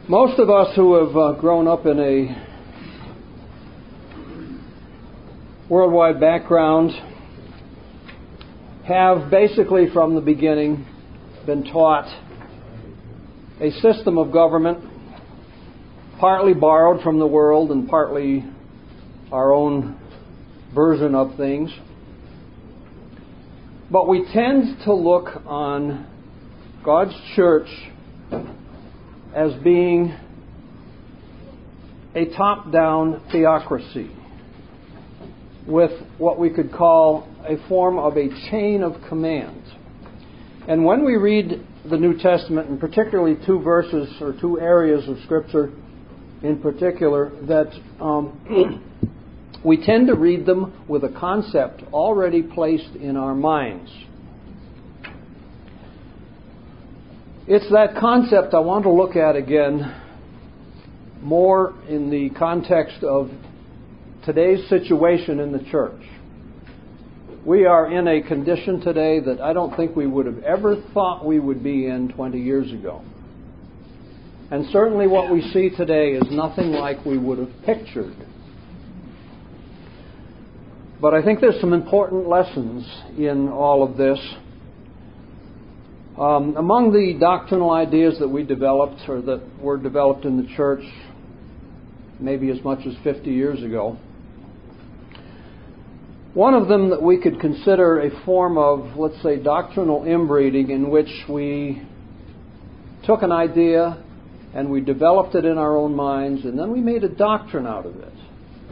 Most of us who have grown up in a worldwide background have basically from the beginning been taught a system of government partly borrowed from the world and partly our own version of things. But we tend to look on God's church as being a top-down theocracy with what we could call a form of a chain of command. And when we read the New Testament, and particularly two verses or two areas of Scripture in particular, that we tend to read them with a concept already placed in our minds. It's that concept I want to look at again more in the context of today's situation in the church. We are in a condition today that I don't think we would have ever thought we would be in 20 years ago. And certainly what we see today is nothing like we would have pictured. But I think there's some important lessons in all of this. Among the doctrinal ideas that we developed, or that were developed in the church maybe as much as 50 years ago, one of them that we could consider a form of, let's say, doctrinal inbreeding, in which we took an idea and we developed it in our own minds, and then we made a doctrine out of it.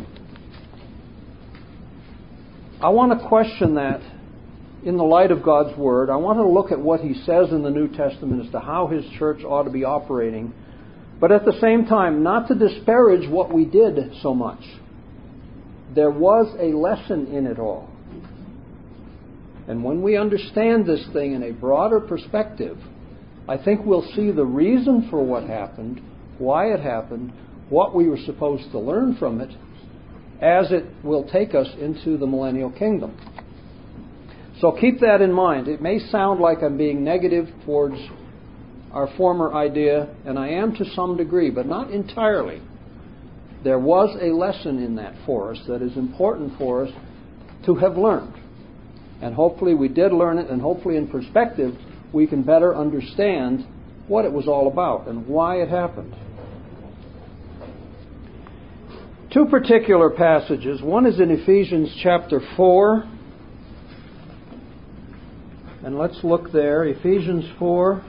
I want to question that in the light of God's Word. I want to look at what He says in the New Testament as to how His church ought to be operating, but at the same time, not to disparage what we did so much. There was a lesson in it all. And when we understand this thing in a broader perspective, I think we'll see the reason for what happened, why it happened, what we were supposed to learn from it, as it will take us into the millennial kingdom. So keep that in mind. It may sound like I'm being negative towards our former idea, and I am to some degree, but not entirely. There was a lesson in that for us that is important for us to have learned. And hopefully we did learn it, and hopefully in perspective we can better understand what it was all about and why it happened. Two particular passages. One is in Ephesians chapter 4. And let's look there. Ephesians 4.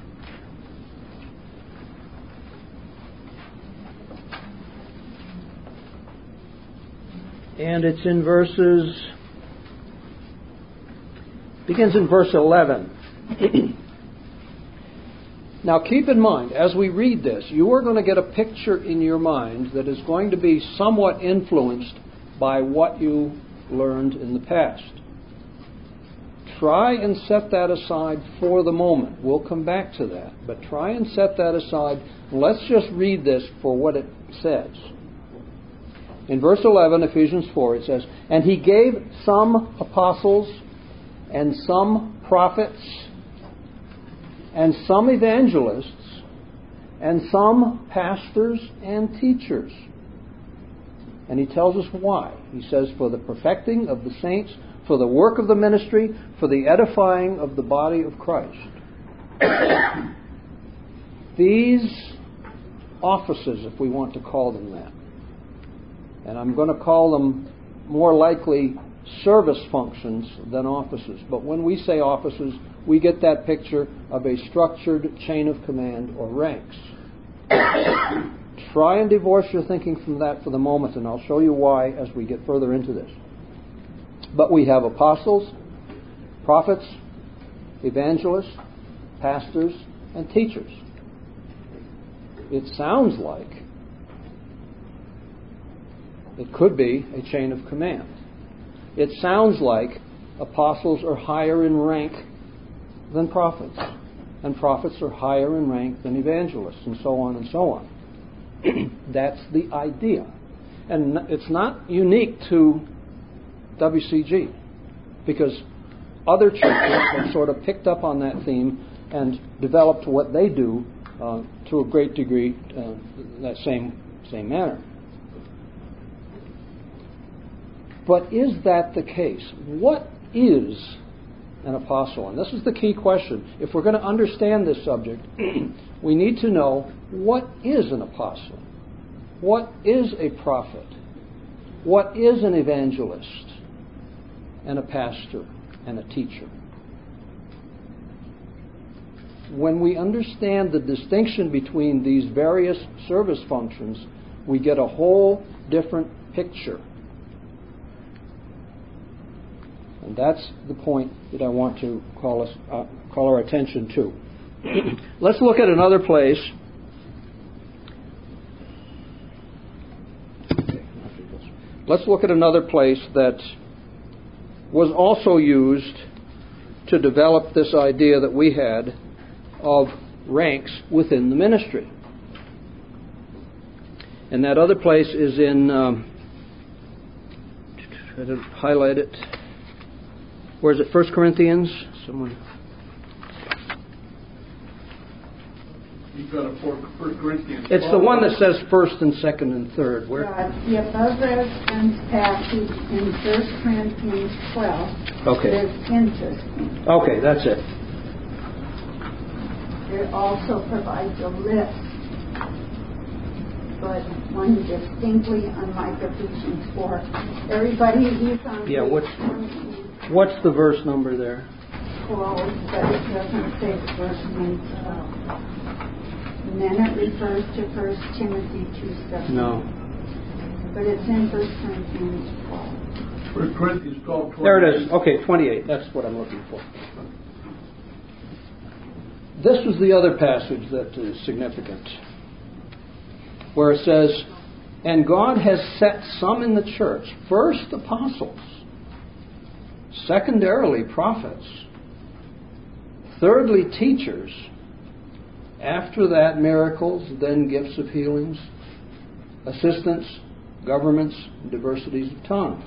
And it's in begins in verse 11. Now keep in mind, as we read this, you are going to get a picture in your mind that is going to be somewhat influenced by what you learned in the past. Try and set that aside for the moment. We'll come back to that. But try and set that aside. Let's just read this for what it says. In verse 11, Ephesians 4, it says, "And He gave some apostles, and some prophets, and some evangelists, and some pastors and teachers." And He tells us why. He says, "For the perfecting of the saints, for the work of the ministry, for the edifying of the body of Christ." These offices, if we want to call them that, and I'm going to call them more likely service functions than offices. But when we say offices, we get that picture of a structured chain of command or ranks. Try and divorce your thinking from that for the moment, and I'll show you why as we get further into this. But we have apostles, prophets, evangelists, pastors, and teachers. It sounds like it could be a chain of command. It sounds like apostles are higher in rank than prophets, and prophets are higher in rank than evangelists, and so on and so on. That's the idea. And it's not unique to WCG, because other churches have sort of picked up on that theme and developed what they do to a great degree that same manner. But is that the case? What is an apostle? And this is the key question. If we're going to understand this subject, we need to know, what is an apostle? What is a prophet? What is an evangelist and a pastor and a teacher? When we understand the distinction between these various service functions, we get a whole different picture. And that's the point that I want to call our attention to. Let's look at another place. Let's look at another place that was also used to develop this idea that we had of ranks within the ministry. And that other place is in, try to highlight it. Where is it? 1 Corinthians? Someone. You've got a 1 Corinthians. It's the one that says first and second and third. Where? The above reference passage in 1 Corinthians 12 is interesting. Okay, that's it. It also provides a list, but one distinctly unlike Ephesians 4. Everybody, he's on. Yeah, what's the verse number there? 12, but it doesn't say the verse name. And then it refers to 1 Timothy 2:7. No. But it's in 1 Corinthians 12. 1 Corinthians 12, 28. There it is. Okay, 28. That's what I'm looking for. This was the other passage that is significant, where it says, "And God has set some in the church, first apostles, secondarily prophets, thirdly teachers, after that miracles, then gifts of healings, assistants, governments, and diversities of tongues."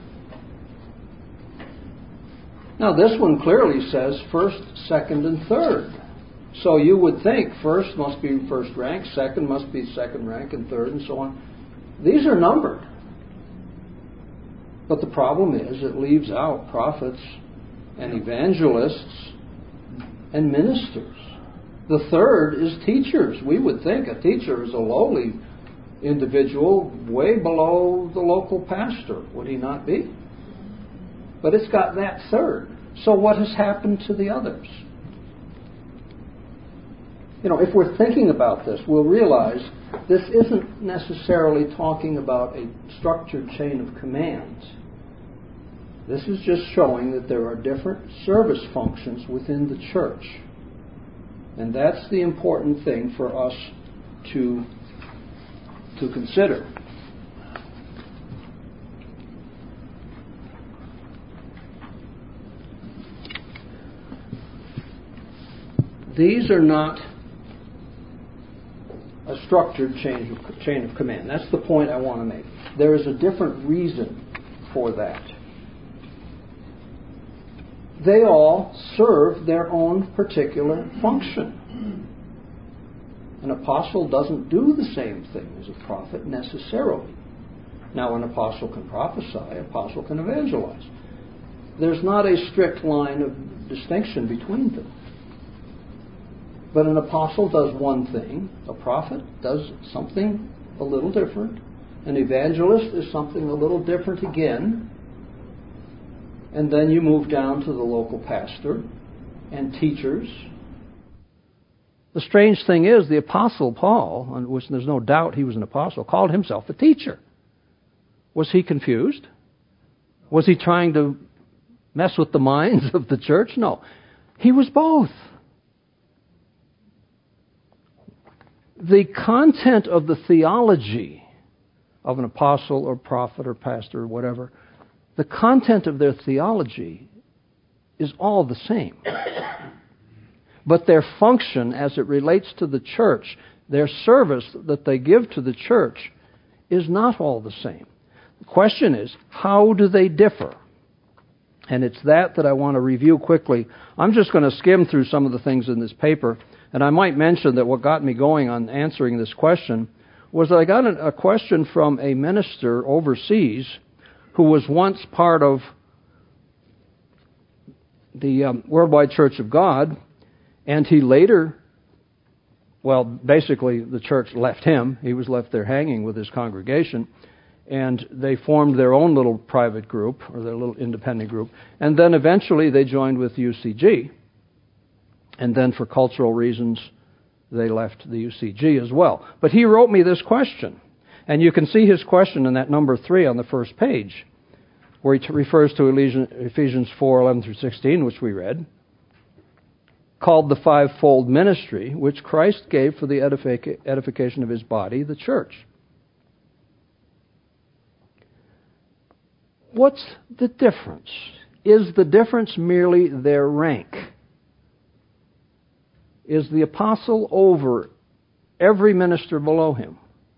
Now this one clearly says first, second, and third. So you would think first must be first rank, second must be second rank, and third, and so on. These are numbered. But the problem is it leaves out prophets and evangelists and ministers. The third is teachers. We would think a teacher is a lowly individual way below the local pastor. Would he not be? But it's got that third. So what has happened to the others? If we're thinking about this, we'll realize this isn't necessarily talking about a structured chain of command. This is just showing that there are different service functions within the church. And that's the important thing for us to consider. These are not a structured chain of command. That's the point I want to make. There is a different reason for that. They all serve their own particular function. An apostle doesn't do the same thing as a prophet necessarily. Now, an apostle can prophesy, an apostle can evangelize. There's not a strict line of distinction between them. But an apostle does one thing, a prophet does something a little different, an evangelist is something a little different again, and then you move down to the local pastor and teachers. The strange thing is, the Apostle Paul, on which there's no doubt he was an apostle, called himself a teacher. Was he confused? Was he trying to mess with the minds of the church? No. He was both. The content of the theology of an apostle or prophet or pastor or whatever, the content of their theology is all the same. But their function as it relates to the church, their service that they give to the church, is not all the same. The question is, how do they differ? And it's that I want to review quickly. I'm just going to skim through some of the things in this paper, And I might mention that what got me going on answering this question was that I got a question from a minister overseas who was once part of the Worldwide Church of God, and he later, well, basically the church left him. He was left there hanging with his congregation, and they formed their own little private group, or their little independent group, and then eventually they joined with UCG, and then for cultural reasons they left the UCG as well. But he wrote me this question, and you can see his question in that number 3 on the first page, where he refers to Ephesians 4:11-16, which we read, called the fivefold ministry, which Christ gave for the edification of His body, the church. What's the difference? Is the difference merely their rank? Is the apostle over every minister below him?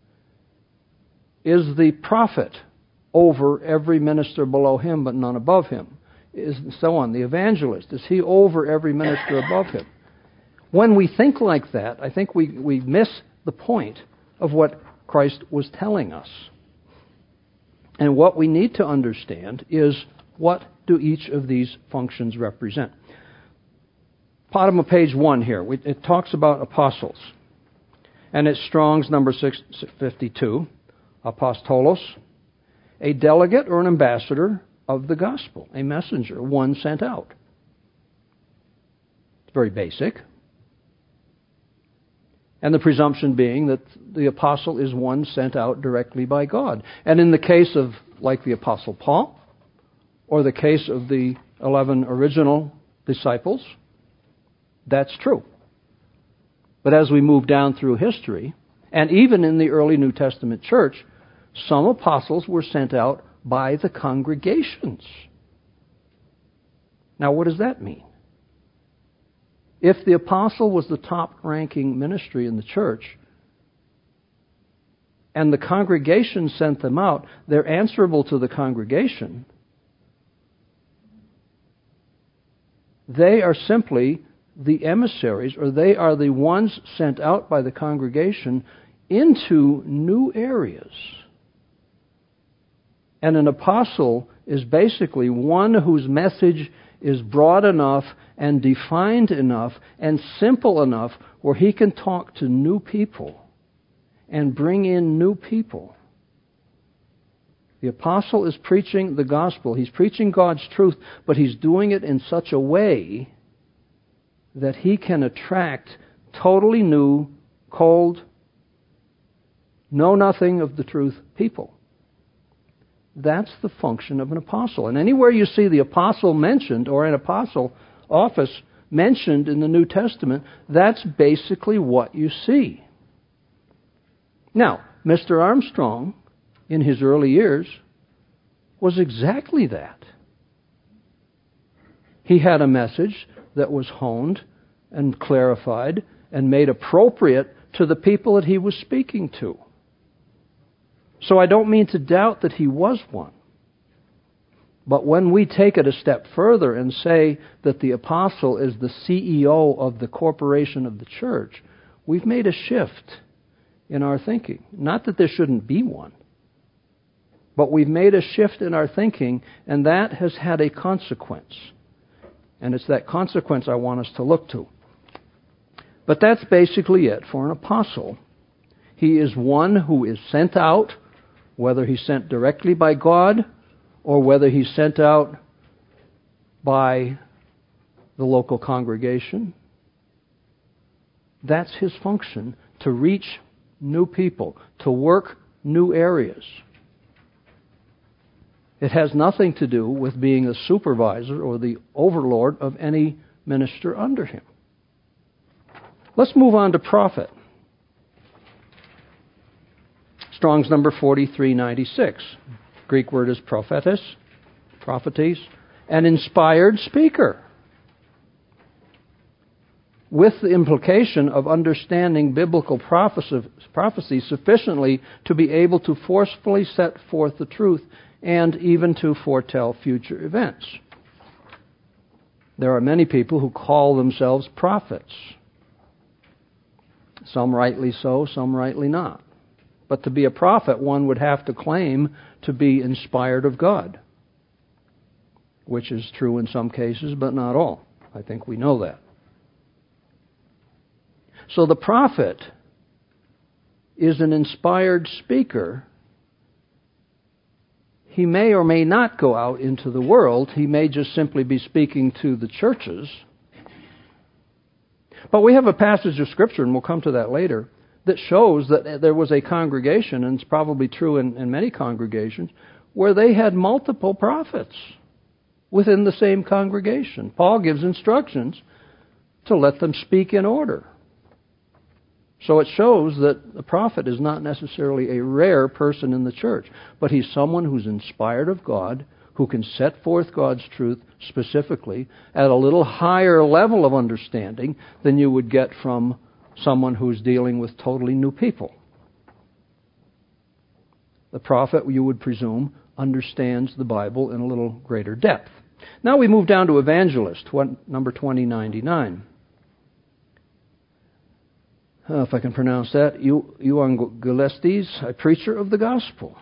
Is the prophet over every minister below him but none above him? Is so on. The evangelist, is he over every minister above him? When we think like that, I think we miss the point of what Christ was telling us. And what we need to understand is, what do each of these functions represent? Bottom of page 1 here, it talks about apostles. And it's Strong's number 652, apostolos, a delegate or an ambassador of the gospel, a messenger, one sent out. It's very basic. And the presumption being that the apostle is one sent out directly by God. And in the case of, like the Apostle Paul, or the case of the 11 original disciples, that's true. But as we move down through history, and even in the early New Testament church, some apostles were sent out by the congregations. Now, what does that mean? If the apostle was the top-ranking ministry in the church, and the congregation sent them out, they're answerable to the congregation. They are simply the emissaries, or they are the ones sent out by the congregation into new areas. And an apostle is basically one whose message is broad enough and defined enough and simple enough where he can talk to new people and bring in new people. The apostle is preaching the gospel. He's preaching God's truth, but he's doing it in such a way that he can attract totally new, cold, know nothing of the truth people. That's the function of an apostle. And anywhere you see the apostle mentioned, or an apostle office mentioned in the New Testament, that's basically what you see. Now, Mr. Armstrong, in his early years, was exactly that. He had a message that was honed and clarified and made appropriate to the people that he was speaking to. So I don't mean to doubt that he was one. But when we take it a step further and say that the apostle is the CEO of the corporation of the church, we've made a shift in our thinking. Not that there shouldn't be one, but we've made a shift in our thinking, and that has had a consequence. And it's that consequence I want us to look to. But that's basically it for an apostle. He is one who is sent out, whether he's sent directly by God or whether he's sent out by the local congregation. That's his function, to reach new people, to work new areas. It has nothing to do with being a supervisor or the overlord of any minister under him. Let's move on to prophet. Strong's number 4396. Greek word is prophetes, an inspired speaker, with the implication of understanding biblical prophecy sufficiently to be able to forcefully set forth the truth and even to foretell future events. There are many people who call themselves prophets. Some rightly so, some rightly not. But to be a prophet, one would have to claim to be inspired of God, which is true in some cases, but not all. I think we know that. So the prophet is an inspired speaker. He may or may not go out into the world. He may just simply be speaking to the churches. But we have a passage of Scripture, and we'll come to that later, that shows that there was a congregation, and it's probably true in many congregations, where they had multiple prophets within the same congregation. Paul gives instructions to let them speak in order. So it shows that the prophet is not necessarily a rare person in the church, but he's someone who's inspired of God, who can set forth God's truth specifically at a little higher level of understanding than you would get from someone who's dealing with totally new people. The prophet, you would presume, understands the Bible in a little greater depth. Now we move down to evangelist, number 2099. If I can pronounce that, euangelistes, a preacher of the gospel.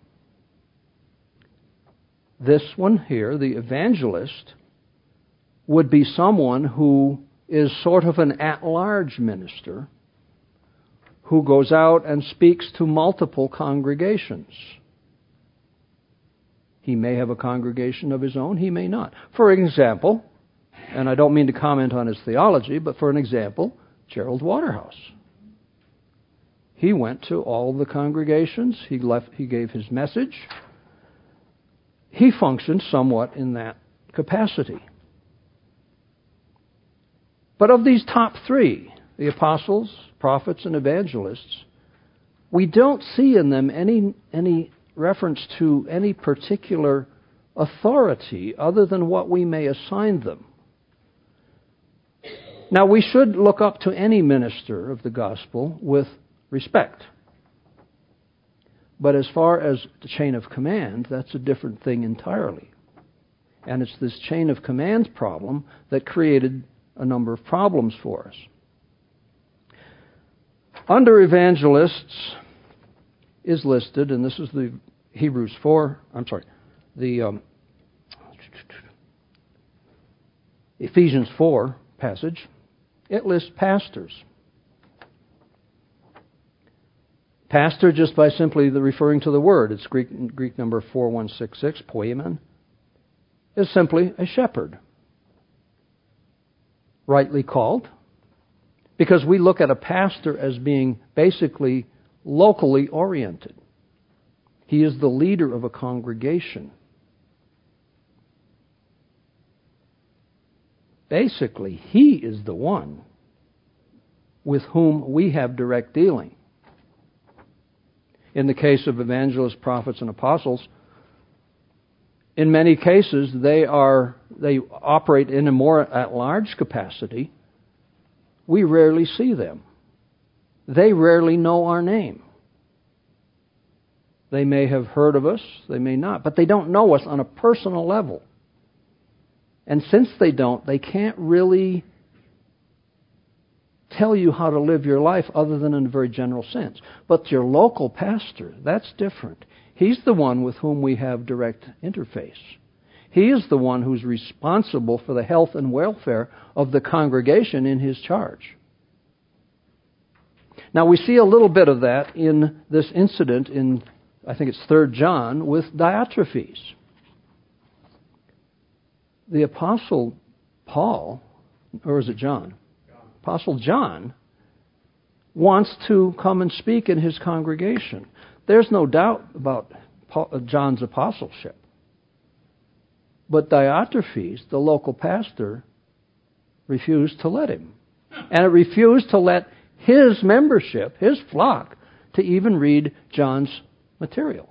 This one here, the evangelist, would be someone who is sort of an at-large minister who goes out and speaks to multiple congregations. He may have a congregation of his own, he may not. For example, and I don't mean to comment on his theology, but for an example, Gerald Waterhouse. He went to all the congregations, he gave his message. He functioned somewhat in that capacity. But of these top three, the apostles, prophets, and evangelists, we don't see in them any reference to any particular authority other than what we may assign them. Now, we should look up to any minister of the gospel with respect. But as far as the chain of command, that's a different thing entirely. And it's this chain of command problem that created a number of problems for us. Under evangelists is listed, and this is the Ephesians 4 passage. It lists pastors. Pastor, just by simply referring to the word, it's Greek number 4166, poimen, is simply a shepherd. Rightly called, because we look at a pastor as being basically locally oriented. He is the leader of a congregation. Basically, he is the one with whom we have direct dealing. In the case of evangelists, prophets, and apostles, in many cases they operate in a more at-large capacity. We rarely see them. They rarely know our name. They may have heard of us, they may not, but they don't know us on a personal level. And since they don't, they can't really tell you how to live your life other than in a very general sense. But your local pastor, that's different. He's the one with whom we have direct interface. He is the one who's responsible for the health and welfare of the congregation in his charge. Now we see a little bit of that in this incident in, I think it's 3 John, with Diotrephes. The Apostle Paul, or is it John? Apostle John wants to come and speak in his congregation. There's no doubt about John's apostleship. But Diotrephes, the local pastor, refused to let him. And it refused to let his membership, his flock, to even read John's material.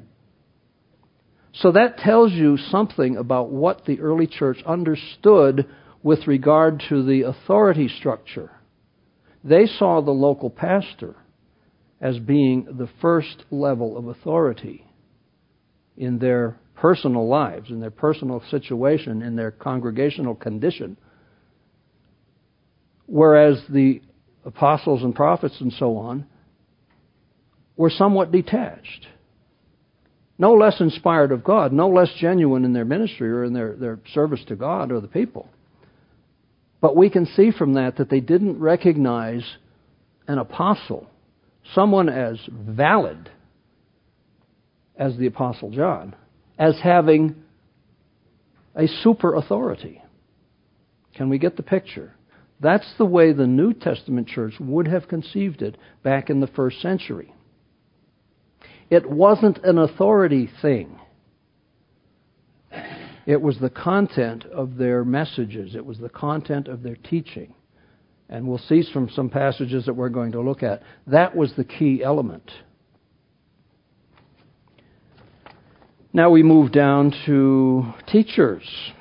So that tells you something about what the early church understood with regard to the authority structure. They saw the local pastor as being the first level of authority in their personal lives, in their personal situation, in their congregational condition. Whereas the apostles and prophets and so on, were somewhat detached. No less inspired of God, no less genuine in their ministry or in their service to God or the people. But we can see from that they didn't recognize an apostle, someone as valid as the Apostle John, as having a super authority. Can we get the picture? That's the way the New Testament church would have conceived it back in the first century. It wasn't an authority thing. It was the content of their messages. It was the content of their teaching. And we'll see from some passages that we're going to look at. That was the key element. Now we move down to teachers.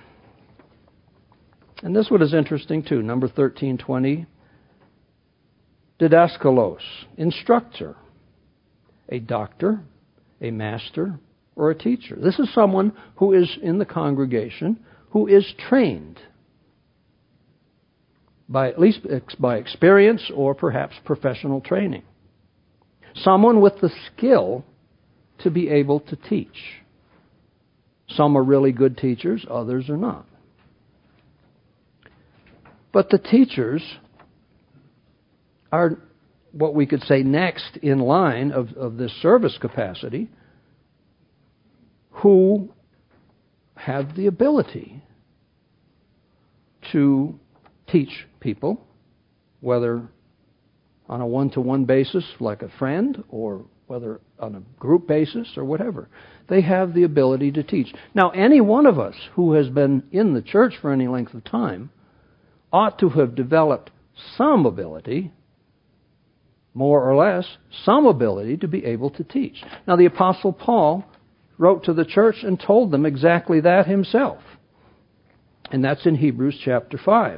And this one is interesting too. Number 1320. Didaskalos, instructor. A doctor, a master, or a teacher. This is someone who is in the congregation, who is trained at least by experience or perhaps professional training. Someone with the skill to be able to teach. Some are really good teachers, others are not. But the teachers are what we could say next in line of this service capacity, who have the ability to teach people, whether on a one-to-one basis like a friend, or whether on a group basis or whatever. They have the ability to teach. Now, any one of us who has been in the church for any length of time ought to have developed some ability, more or less, some ability to be able to teach. Now, the Apostle Paul wrote to the church and told them exactly that himself. And that's in Hebrews chapter 5.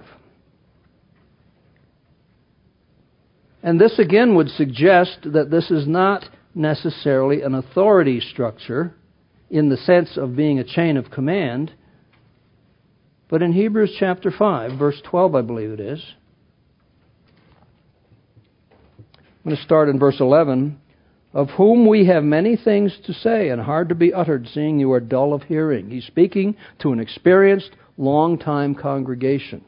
And this again would suggest that this is not necessarily an authority structure in the sense of being a chain of command. But in Hebrews chapter 5, verse 12, I believe it is, I'm going to start in verse 11. Of whom we have many things to say and hard to be uttered, seeing you are dull of hearing. He's speaking to an experienced, long-time congregation.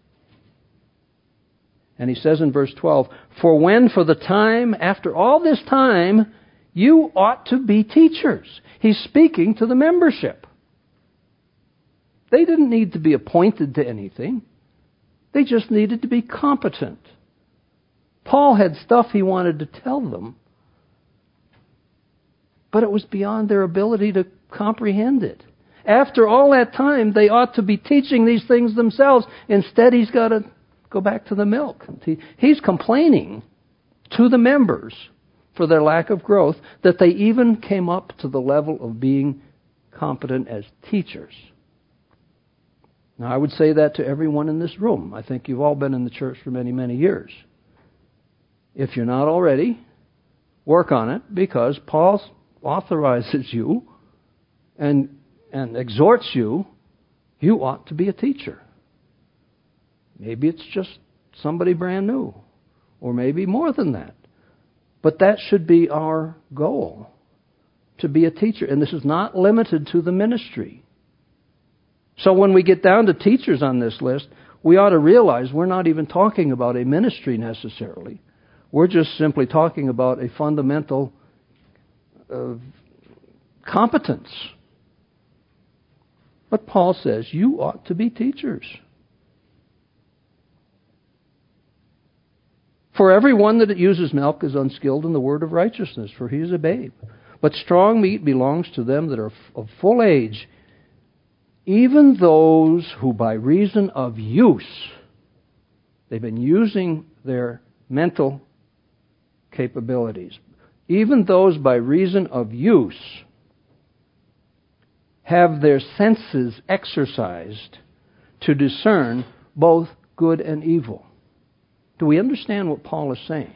And he says in verse 12, for when for the time, after all this time, you ought to be teachers. He's speaking to the membership. They didn't need to be appointed to anything. They just needed to be competent. Paul had stuff he wanted to tell them, but it was beyond their ability to comprehend it. After all that time, they ought to be teaching these things themselves. Instead, he's got to go back to the milk. He's complaining to the members for their lack of growth, that they even came up to the level of being competent as teachers. Now, I would say that to everyone in this room. I think you've all been in the church for many, many years. If you're not already, work on it, because Paul authorizes you and exhorts you, you ought to be a teacher. Maybe it's just somebody brand new, or maybe more than that. But that should be our goal, to be a teacher. And this is not limited to the ministry. So when we get down to teachers on this list, we ought to realize we're not even talking about a ministry necessarily. We're just simply talking about a fundamental competence. But Paul says, you ought to be teachers. For everyone that uses milk is unskilled in the word of righteousness, for he is a babe. But strong meat belongs to them that are of full age, even those who by reason of use, they've been using their mental capabilities, even those by reason of use have their senses exercised to discern both good and evil. Do we understand what Paul is saying?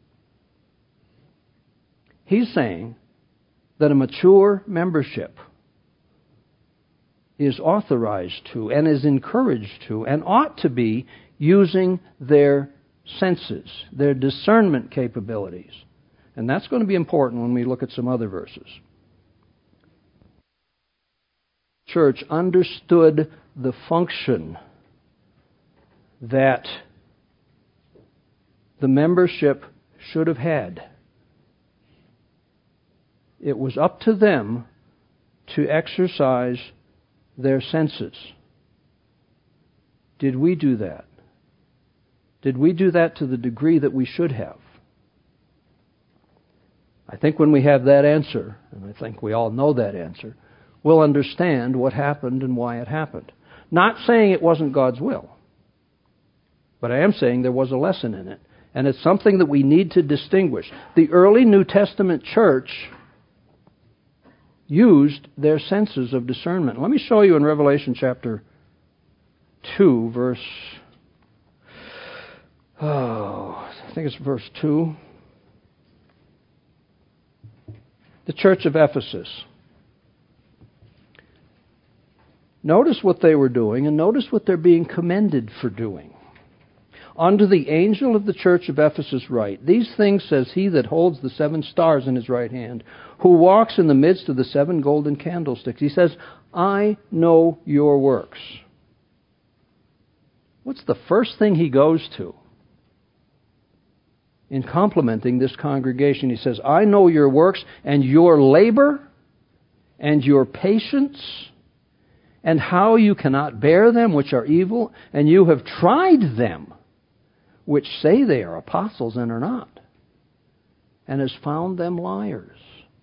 He's saying that a mature membership is authorized to and is encouraged to and ought to be using their senses, their discernment capabilities. And that's going to be important when we look at some other verses. Church understood the function that the membership should have had. It was up to them to exercise their senses. Did we do that? Did we do that to the degree that we should have? I think when we have that answer, and I think we all know that answer, we'll understand what happened and why it happened. Not saying it wasn't God's will, but I am saying there was a lesson in it, and it's something that we need to distinguish. The early New Testament church used their senses of discernment. Let me show you in Revelation chapter 2, I think it's verse 2. The church of Ephesus. Notice what they were doing, and notice what they're being commended for doing. Unto the angel of the church of Ephesus write, These things says he that holds the 7 stars in his right hand, who walks in the midst of the 7 golden candlesticks. He says, I know your works. What's the first thing he goes to in complimenting this congregation? He says, I know your works and your labor and your patience and how you cannot bear them which are evil, and you have tried them which say they are apostles and are not, and has found them liars.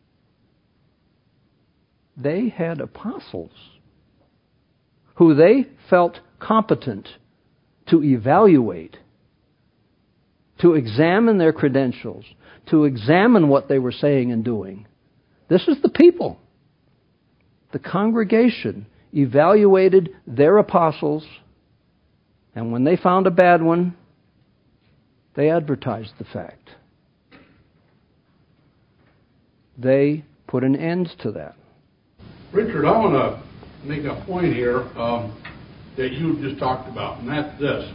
They had apostles who they felt competent to evaluate, to examine their credentials, to examine what they were saying and doing. This is the people. The congregation evaluated their apostles, and when they found a bad one, they advertised the fact. They put an end to that. Richard, I want to make a point here that you just talked about, and that's this.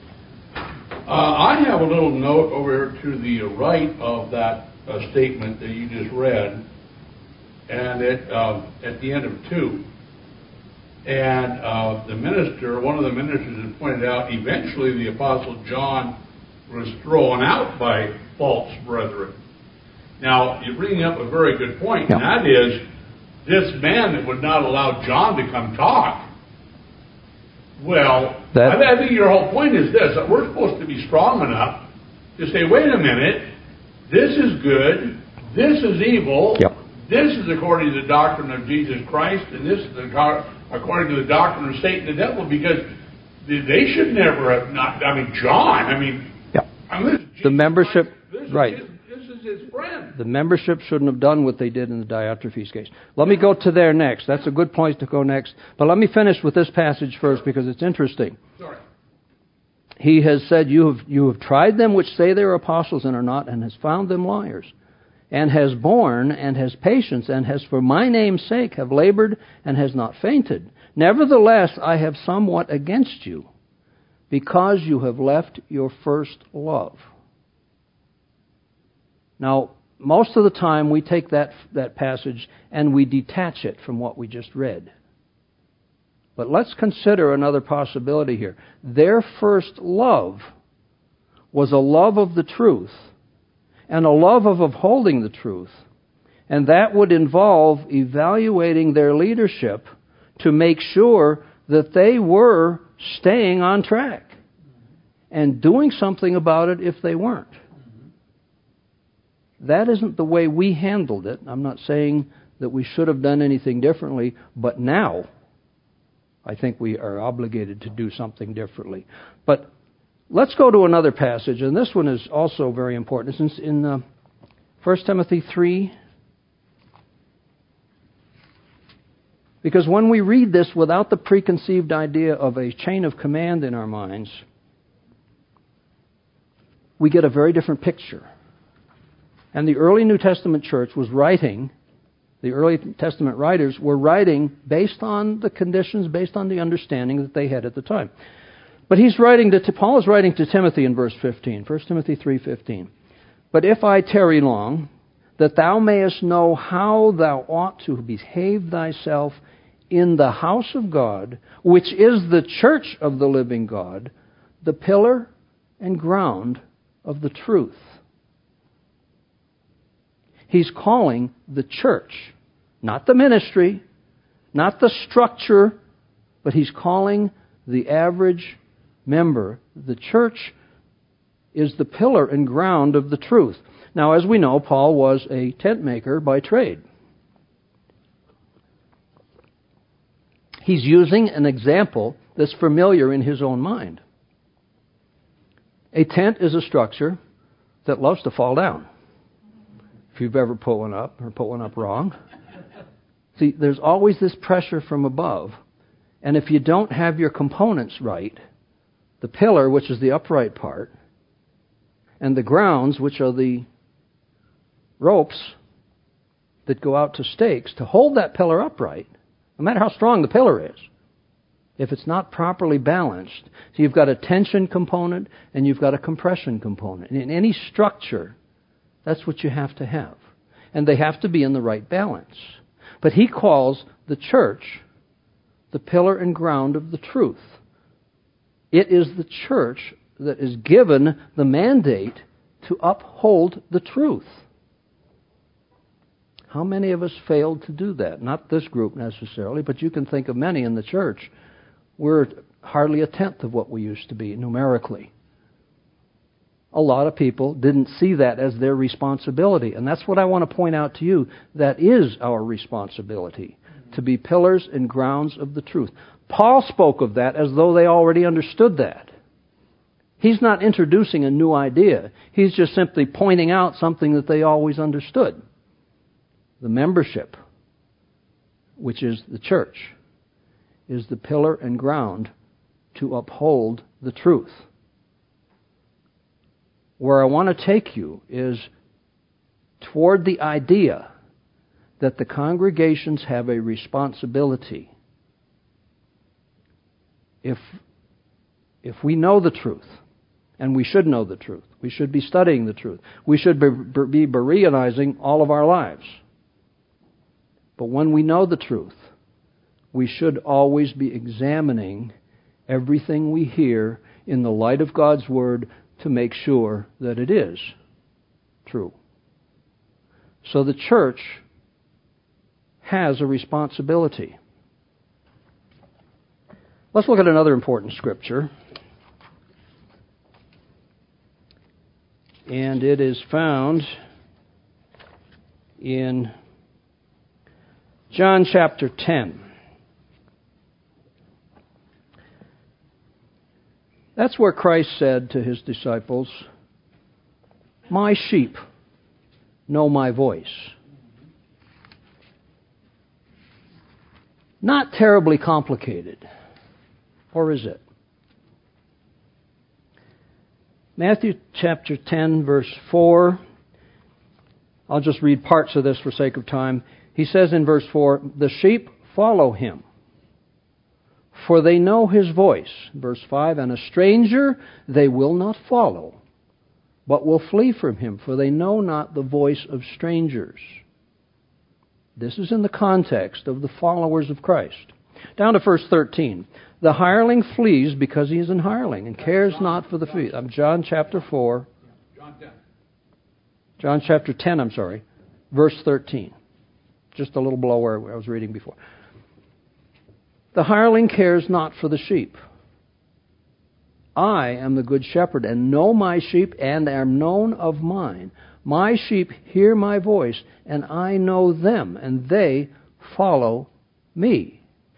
I have a little note over here to the right of that statement that you just read, and at the end of 2. And the minister, one of the ministers has pointed out, eventually the Apostle John was thrown out by false brethren. Now, you're bringing up a very good point, and that is this man that would not allow John to come talk. Well, I think your whole point is this, that we're supposed to be strong enough to say, wait a minute, this is good, this is evil, this is according to the doctrine of Jesus Christ, and this is according to the doctrine of Satan the devil, because they should never have John, the membership, Christ, this is his friend. The membership shouldn't have done what they did in the Diotrephes case. Let me go to there next. That's a good place to go next. But let me finish with this passage first because it's interesting. Sorry. He has said, you have tried them which say they are apostles and are not, and has found them liars, and has borne, and has patience, and has for my name's sake have labored, and has not fainted. Nevertheless, I have somewhat against you, because you have left your first love. Now, most of the time we take that passage and we detach it from what we just read. But let's consider another possibility here. Their first love was a love of the truth and a love of upholding the truth. And that would involve evaluating their leadership to make sure that they were staying on track and doing something about it if they weren't. That isn't the way we handled it. I'm not saying that we should have done anything differently, but now I think we are obligated to do something differently. But let's go to another passage, and this one is also very important. It's in 1 Timothy 3. Because when we read this without the preconceived idea of a chain of command in our minds, we get a very different picture. And the early New Testament church was writing, the early Testament writers were writing based on the conditions, based on the understanding that they had at the time. But Paul is writing to Timothy in verse 15, 1 Timothy 3:15. But if I tarry long, that thou mayest know how thou ought to behave thyself in the house of God, which is the church of the living God, the pillar and ground of the truth. He's calling the church, not the ministry, not the structure, but he's calling the average member. The church is the pillar and ground of the truth. Now, as we know, Paul was a tent maker by trade. He's using an example that's familiar in his own mind. A tent is a structure that loves to fall down. If you've ever put one up or put one up wrong. See, there's always this pressure from above. And if you don't have your components right, the pillar, which is the upright part, and the grounds, which are the ropes that go out to stakes, to hold that pillar upright, no matter how strong the pillar is, if it's not properly balanced, so you've got a tension component and you've got a compression component. And in any structure, that's what you have to have. And they have to be in the right balance. But he calls the church the pillar and ground of the truth. It is the church that is given the mandate to uphold the truth. How many of us failed to do that? Not this group necessarily, but you can think of many in the church. We're hardly a tenth of what we used to be numerically. A lot of people didn't see that as their responsibility. And that's what I want to point out to you. That is our responsibility, to be pillars and grounds of the truth. Paul spoke of that as though they already understood that. He's not introducing a new idea. He's just simply pointing out something that they always understood. The membership, which is the church, is the pillar and ground to uphold the truth. Where I want to take you is toward the idea that the congregations have a responsibility. If we know the truth, and we should know the truth, we should be studying the truth, we should be Bereanizing all of our lives. But when we know the truth, we should always be examining everything we hear in the light of God's Word to make sure that it is true. So the church has a responsibility. Let's look at another important scripture. And it is found in John chapter 10. That's where Christ said to his disciples, "My sheep know my voice." Not terribly complicated, or is it? Matthew chapter 10, verse 4. I'll just read parts of this for sake of time. He says in verse 4, "The sheep follow him, for they know his voice." Verse 5, "And a stranger they will not follow, but will flee from him, for they know not the voice of strangers." This is in the context of the followers of Christ. Down to verse 13. "The hireling flees because he is an hireling and cares not for the feet." John chapter 4. John chapter 10, verse 13. Just a little below where I was reading before. "The hireling cares not for the sheep. I am the good shepherd, and know my sheep, and am known of mine. My sheep hear my voice, and I know them, and they follow me."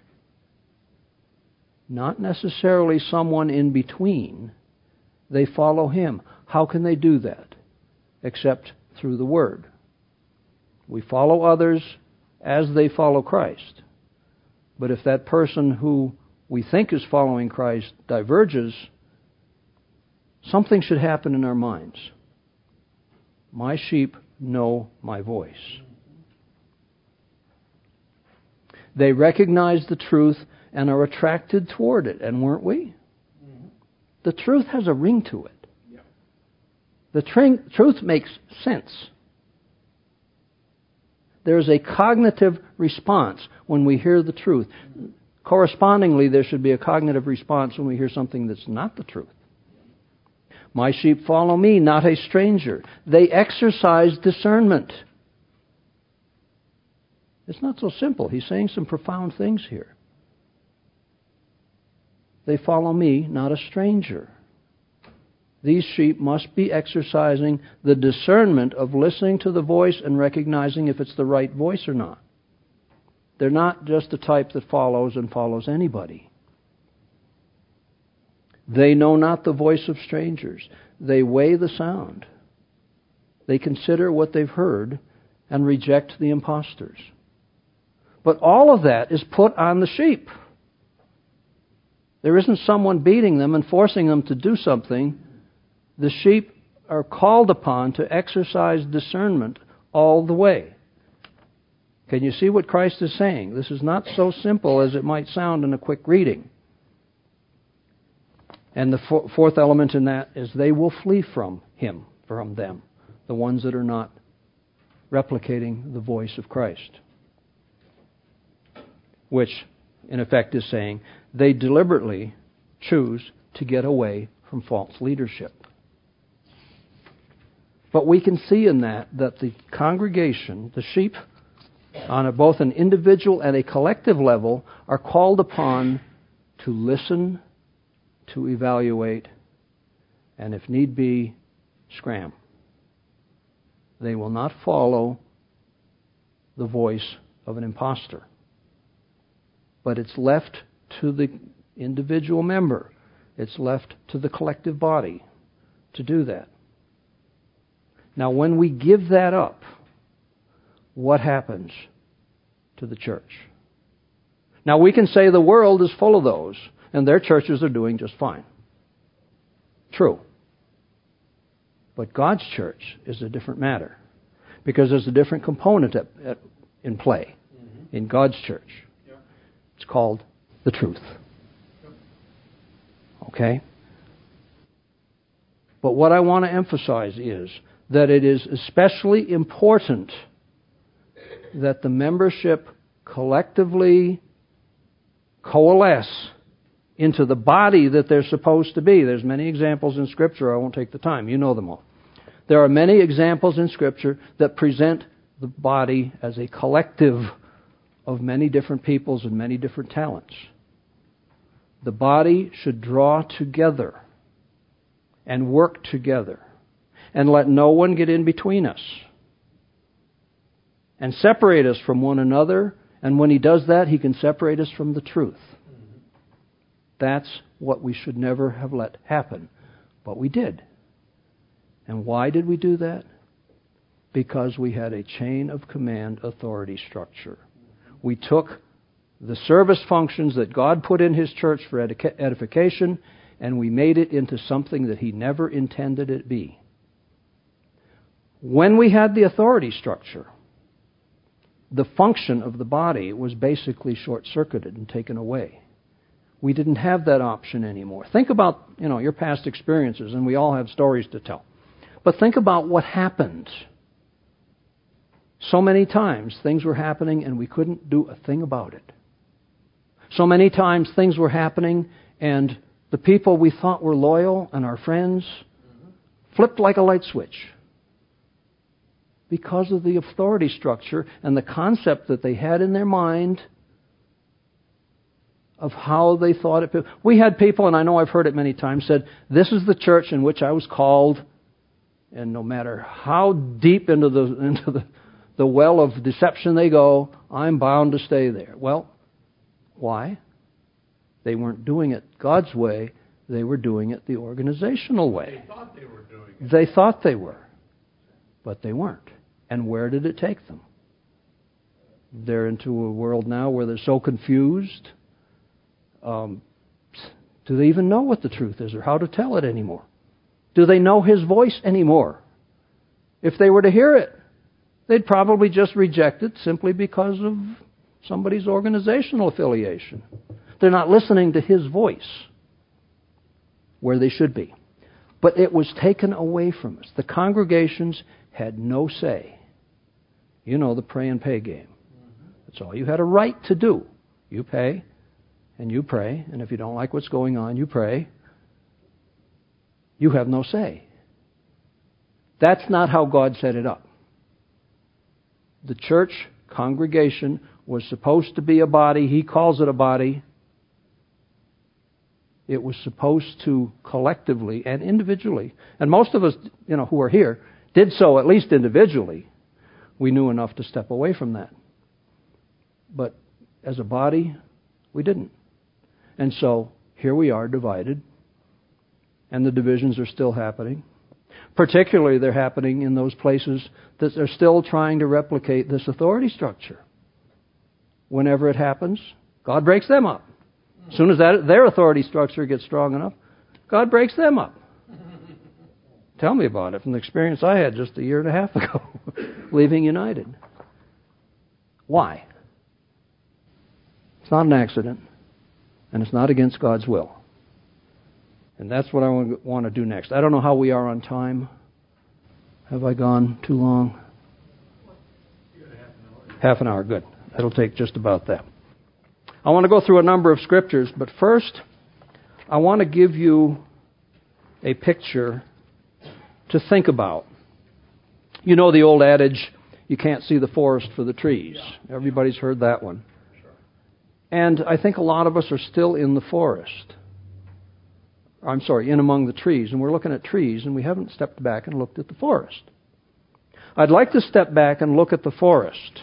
Not necessarily someone in between. They follow him. How can they do that? Except through the Word. We follow others as they follow Christ. But if that person who we think is following Christ diverges, something should happen in our minds. My sheep know my voice. They recognize the truth and are attracted toward it, and weren't we? The truth has a ring to it. The truth makes sense. There is a cognitive response when we hear the truth. Correspondingly, there should be a cognitive response when we hear something that's not the truth. My sheep follow me, not a stranger. They exercise discernment. It's not so simple. He's saying some profound things here. They follow me, not a stranger. These sheep must be exercising the discernment of listening to the voice and recognizing if it's the right voice or not. They're not just the type that follows and follows anybody. They know not the voice of strangers. They weigh the sound. They consider what they've heard and reject the impostors. But all of that is put on the sheep. There isn't someone beating them and forcing them to do something. The sheep are called upon to exercise discernment all the way. Can you see what Christ is saying? This is not so simple as it might sound in a quick reading. And the fourth element in that is they will flee from them, the ones that are not replicating the voice of Christ. Which, in effect, is saying they deliberately choose to get away from false leadership. But we can see in that the congregation, the sheep, on both an individual and a collective level, are called upon to listen, to evaluate, and if need be, scram. They will not follow the voice of an impostor. But it's left to the individual member. It's left to the collective body to do that. Now, when we give that up, what happens to the church? Now, we can say the world is full of those, and their churches are doing just fine. True. But God's church is a different matter, because there's a different component in play in God's church. It's called the truth. Okay? But what I want to emphasize is that it is especially important that the membership collectively coalesce into the body that they're supposed to be. There's many examples in Scripture. I won't take the time. You know them all. There are many examples in Scripture that present the body as a collective of many different peoples and many different talents. The body should draw together and work together and let no one get in between us and separate us from one another. And when he does that, he can separate us from the truth. That's what we should never have let happen. But we did. And why did we do that? Because we had a chain of command authority structure. We took the service functions that God put in His church for edification, and we made it into something that He never intended it be. When we had the authority structure, the function of the body was basically short-circuited and taken away. We didn't have that option anymore. Think about, your past experiences, and we all have stories to tell. But think about what happened. So many times things were happening and we couldn't do a thing about it. So many times things were happening and the people we thought were loyal and our friends flipped like a light switch because of the authority structure and the concept that they had in their mind of how they thought it. We had people, and I know I've heard it many times, said, "This is the church in which I was called, and no matter how deep into the well of deception they go, I'm bound to stay there." Well, why? They weren't doing it God's way. They were doing it the organizational way. They thought they were doing it. They thought they were, but they weren't. And where did it take them? They're into a world now where they're so confused. Do they even know what the truth is or how to tell it anymore? Do they know His voice anymore? If they were to hear it, they'd probably just reject it simply because of somebody's organizational affiliation. They're not listening to His voice. where they should be. But it was taken away from us. The congregations had no say. You know the pray and pay game. That's all you had a right to do. You pay and you pray, and if you don't like what's going on, you pray. You have no say. That's not how God set it up. The church congregation was supposed to be a body. He calls it a body. It was supposed to collectively and individually, and most of us, who are here, did so at least individually. We knew enough to step away from that. But as a body, we didn't. And so here we are divided, and the divisions are still happening. Particularly, they're happening in those places that are still trying to replicate this authority structure. Whenever it happens, God breaks them up. As soon as their authority structure gets strong enough, God breaks them up. Tell me about it from the experience I had just a year and a half ago, leaving United. Why? It's not an accident, and it's not against God's will. And that's what I want to do next. I don't know how we are on time. Have I gone too long? Half an hour, good. That'll take just about that. I want to go through a number of scriptures, but first, I want to give you a picture to think about. You know the old adage, you can't see the forest for the trees. Everybody's heard that one. And I think a lot of us are still in the forest. In among the trees. And we're looking at trees, and we haven't stepped back and looked at the forest. I'd like to step back and look at the forest.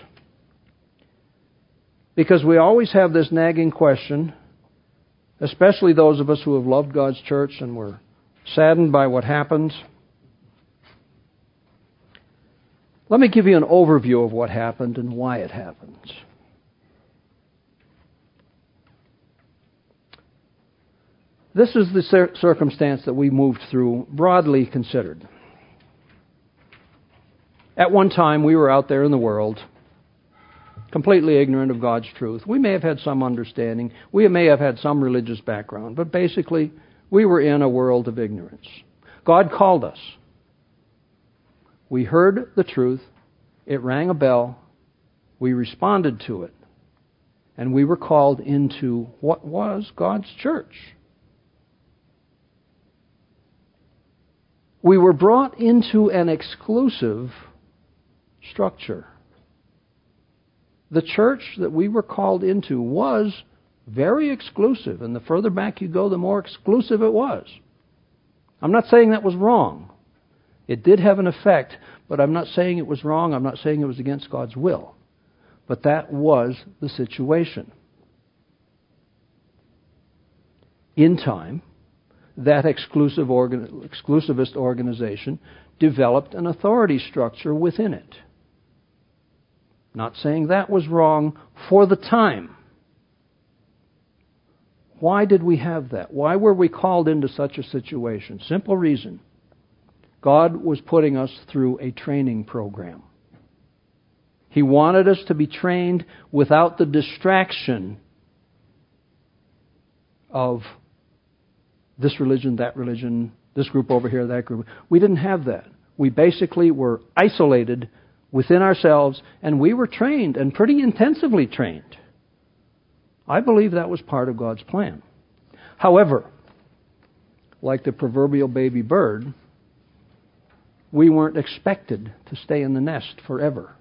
Because we always have this nagging question, especially those of us who have loved God's church and were saddened by what happened. Let me give you an overview of what happened and why it happened. This is the circumstance that we moved through, broadly considered. At one time, we were out there in the world, completely ignorant of God's truth. We may have had some understanding. We may have had some religious background. But basically, we were in a world of ignorance. God called us. We heard the truth. It rang a bell. We responded to it. And we were called into what was God's church. We were brought into an exclusive structure. The church that we were called into was very exclusive, and the further back you go, the more exclusive it was. I'm not saying that was wrong. It did have an effect, but I'm not saying it was wrong. I'm not saying it was against God's will. But that was the situation. In time, that exclusivist organization developed an authority structure within it. Not saying that was wrong for the time. Why did we have that? Why were we called into such a situation? Simple reason. God was putting us through a training program. He wanted us to be trained without the distraction of this religion, this group over here, that group. We didn't have that. We basically were isolated within ourselves, and we were trained, and pretty intensively trained. I believe that was part of God's plan. However, like the proverbial baby bird, we weren't expected to stay in the nest forever.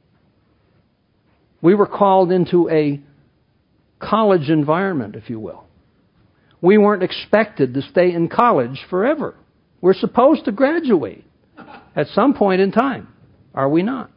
We were called into a college environment, if you will. We weren't expected to stay in college forever. We're supposed to graduate at some point in time. Are we not?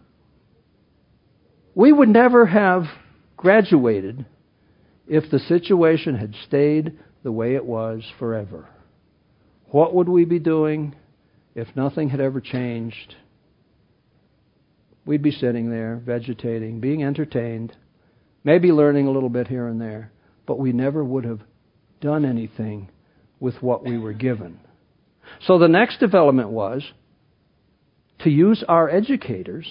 We would never have graduated if the situation had stayed the way it was forever. What would we be doing if nothing had ever changed? We'd be sitting there, vegetating, being entertained, maybe learning a little bit here and there, but we never would have done anything with what we were given. So the next development was to use our educators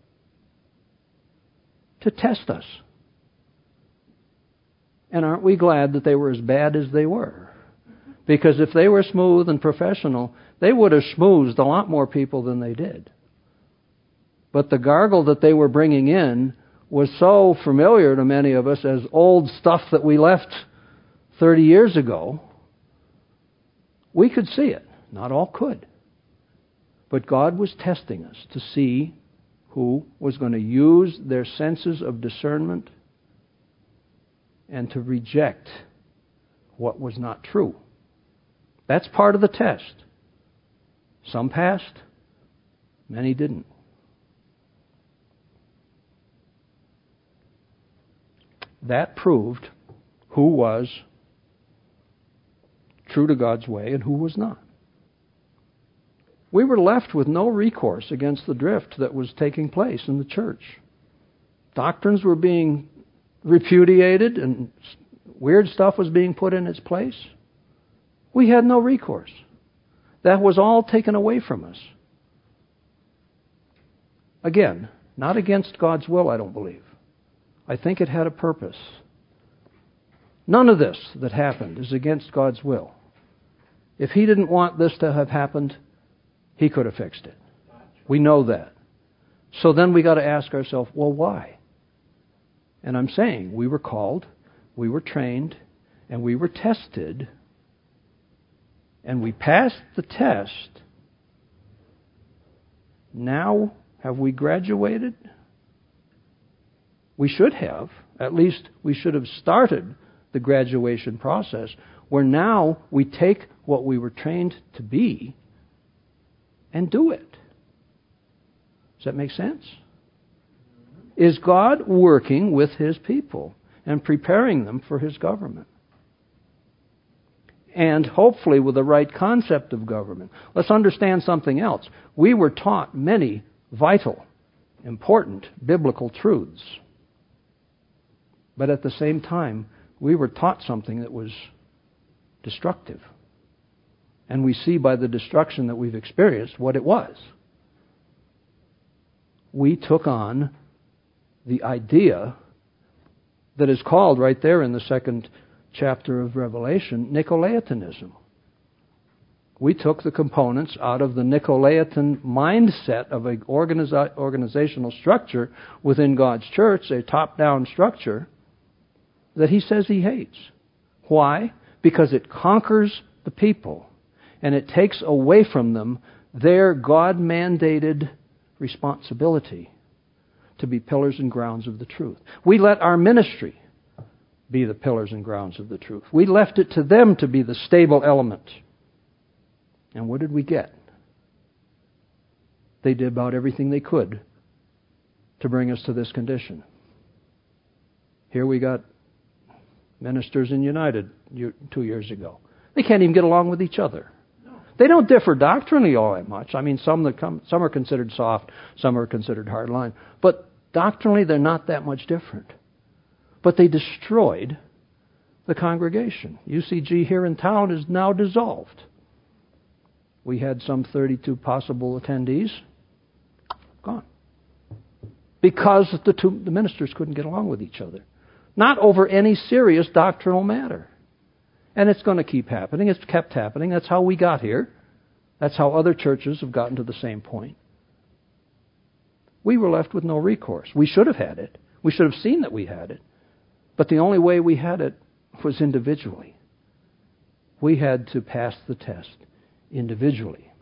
to test us. And aren't we glad that they were as bad as they were? Because if they were smooth and professional, they would have schmoozed a lot more people than they did. But the gargle that they were bringing in was so familiar to many of us as old stuff that we left 30 years ago. We could see it. Not all could. But God was testing us to see who was going to use their senses of discernment and to reject what was not true. That's part of the test. Some passed, many didn't. That proved who was true to God's way and who was not. We were left with no recourse against the drift that was taking place in the church. Doctrines were being repudiated and weird stuff was being put in its place. We had no recourse. That was all taken away from us. Again, not against God's will, I don't believe. I think it had a purpose. None of this that happened is against God's will. If He didn't want this to have happened, He could have fixed it. We know that. So then we got to ask ourselves, well, why? And I'm saying we were called, we were trained, and we were tested, and we passed the test. Now, have we graduated? We should have. At least we should have started the graduation process, where now we take what we were trained to be and do it. Does that make sense? Is God working with His people and preparing them for His government? And hopefully with the right concept of government. Let's understand something else. We were taught many vital, important biblical truths. But at the same time, we were taught something that was destructive. And we see by the destruction that we've experienced what it was. We took on the idea that is called right there in the second chapter of Revelation, Nicolaitan. We took the components out of the Nicolaitan mindset of an organizational structure within God's church, a top-down structure, that He says He hates. Why? Because it conquers the people and it takes away from them their God-mandated responsibility to be pillars and grounds of the truth. We let our ministry be the pillars and grounds of the truth. We left it to them to be the stable element. And what did we get? They did about everything they could to bring us to this condition. Here we got ministers in United 2 years ago. They can't even get along with each other. They don't differ doctrinally all that much. I mean, some are considered soft, some are considered hardline. But doctrinally, they're not that much different. But they destroyed the congregation. UCG here in town is now dissolved. We had some 32 possible attendees. Gone. Because the ministers couldn't get along with each other. Not over any serious doctrinal matter. And it's going to keep happening. It's kept happening. That's how we got here. That's how other churches have gotten to the same point. We were left with no recourse. We should have had it. We should have seen that we had it. But the only way we had it was individually. We had to pass the test individually.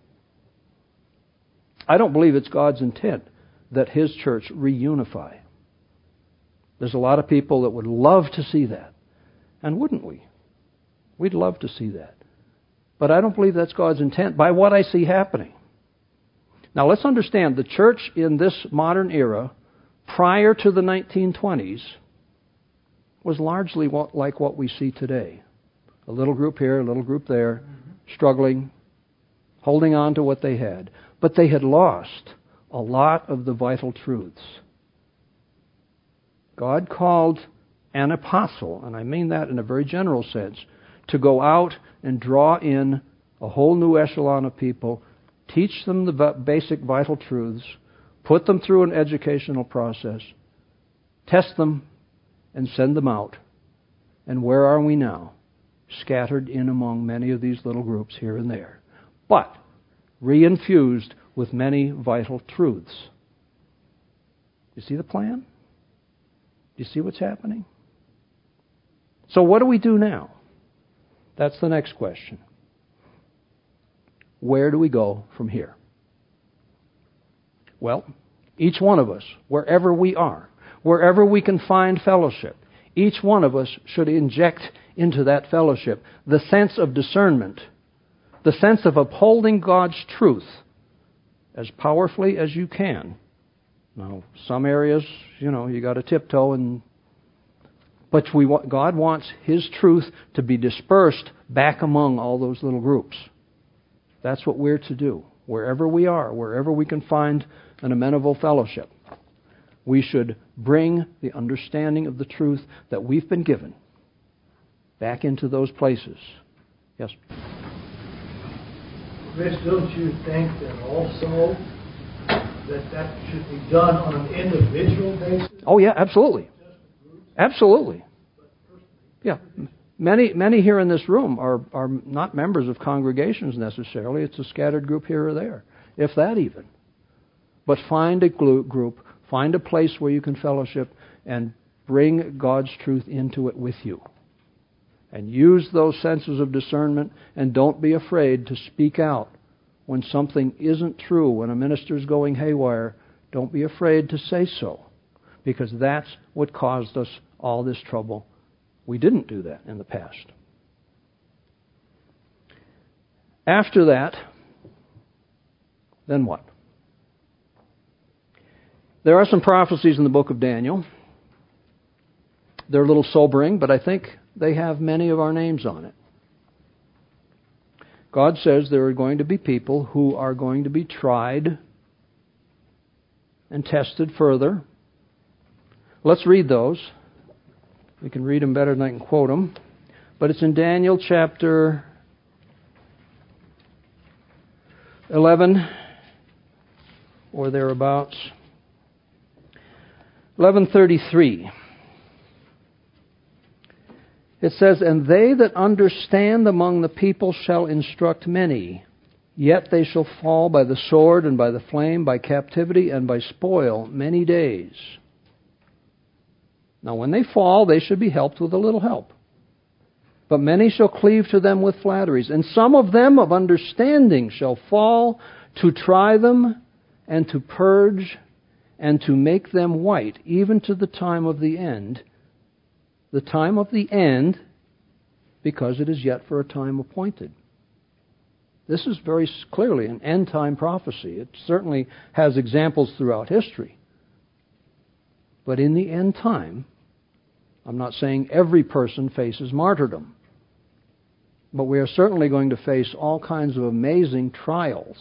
I don't believe it's God's intent that His church reunify. There's a lot of people that would love to see that. And wouldn't we? We'd love to see that. But I don't believe that's God's intent by what I see happening. Now let's understand, the church in this modern era, prior to the 1920s, was largely like what we see today. A little group here, a little group there, struggling, holding on to what they had. But they had lost a lot of the vital truths. God called an apostle, and I mean that in a very general sense, to go out and draw in a whole new echelon of people, teach them the basic vital truths, put them through an educational process, test them, and send them out. And where are we now? scattered in among many of these little groups here and there, but reinfused with many vital truths. You see the plan? You see what's happening? So what do we do now? That's the next question. Where do we go from here? Well, each one of us, wherever we are, wherever we can find fellowship, each one of us should inject into that fellowship the sense of discernment, the sense of upholding God's truth as powerfully as you can. Now, some areas, you got to tiptoe, but God wants His truth to be dispersed back among all those little groups. That's what we're to do. Wherever we are, wherever we can find an amenable fellowship, we should bring the understanding of the truth that we've been given back into those places. Yes? Chris, don't you think that also that should be done on an individual basis? Oh, yeah, absolutely. Absolutely. Yeah. Many here in this room are not members of congregations necessarily. It's a scattered group here or there, if that even. But find a group, find a place where you can fellowship and bring God's truth into it with you. And use those senses of discernment, and don't be afraid to speak out when something isn't true, when a minister's going haywire. Don't be afraid to say so, because that's what caused us all this trouble. We didn't do that in the past. After that, then what? There are some prophecies in the book of Daniel. They're a little sobering, but I think they have many of our names on it. God says there are going to be people who are going to be tried and tested further. Let's read those. We can read them better than I can quote them. But it's in Daniel chapter 11 or thereabouts. 11:33. It says, "And they that understand among the people shall instruct many, yet they shall fall by the sword and by the flame, by captivity and by spoil many days." Now when they fall, they should be helped with a little help. "But many shall cleave to them with flatteries, and some of them of understanding shall fall to try them and to purge and to make them white, even to the time of the end." The time of the end, because it is yet for a time appointed. This is very clearly an end-time prophecy. It certainly has examples throughout history. But in the end time, I'm not saying every person faces martyrdom, but we are certainly going to face all kinds of amazing trials.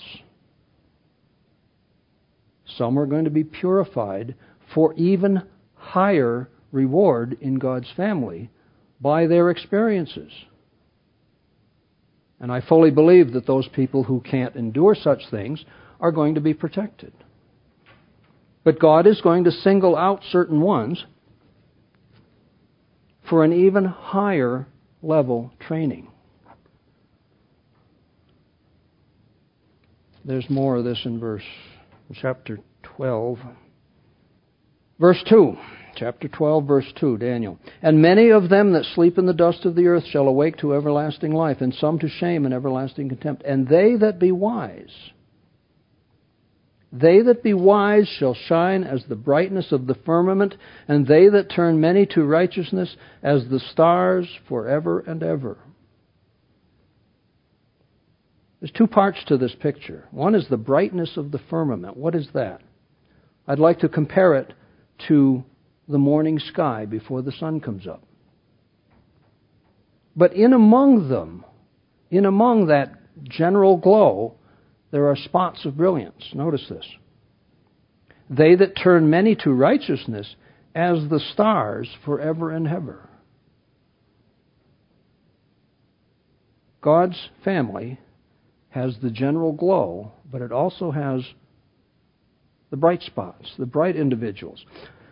Some are going to be purified for even higher reward in God's family by their experiences. And I fully believe that those people who can't endure such things are going to be protected. But God is going to single out certain ones for an even higher level training. There's more of this in chapter 12. Verse 2. Chapter 12, verse 2, Daniel. "And many of them that sleep in the dust of the earth shall awake to everlasting life, and some to shame and everlasting contempt. And they that be wise shall shine as the brightness of the firmament, and they that turn many to righteousness as the stars forever and ever." There's two parts to this picture. One is the brightness of the firmament. What is that? I'd like to compare it to the morning sky before the sun comes up. But in among that general glow, there are spots of brilliance. Notice this. "They that turn many to righteousness as the stars forever and ever." God's family has the general glow, but it also has the bright spots, the bright individuals.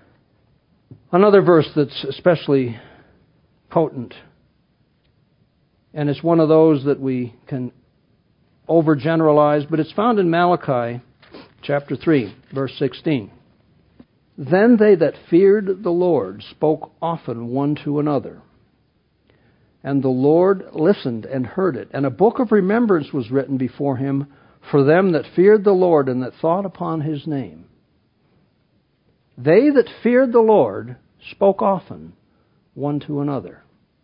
Another verse that's especially potent And it's one of those that we can overgeneralize, but it's found in Malachi chapter 3, verse 16. Then they that feared the Lord spoke often one to another. And the Lord listened and heard it. And a book of remembrance was written before him for them that feared the Lord and that thought upon his name. They that feared the Lord spoke often one to another.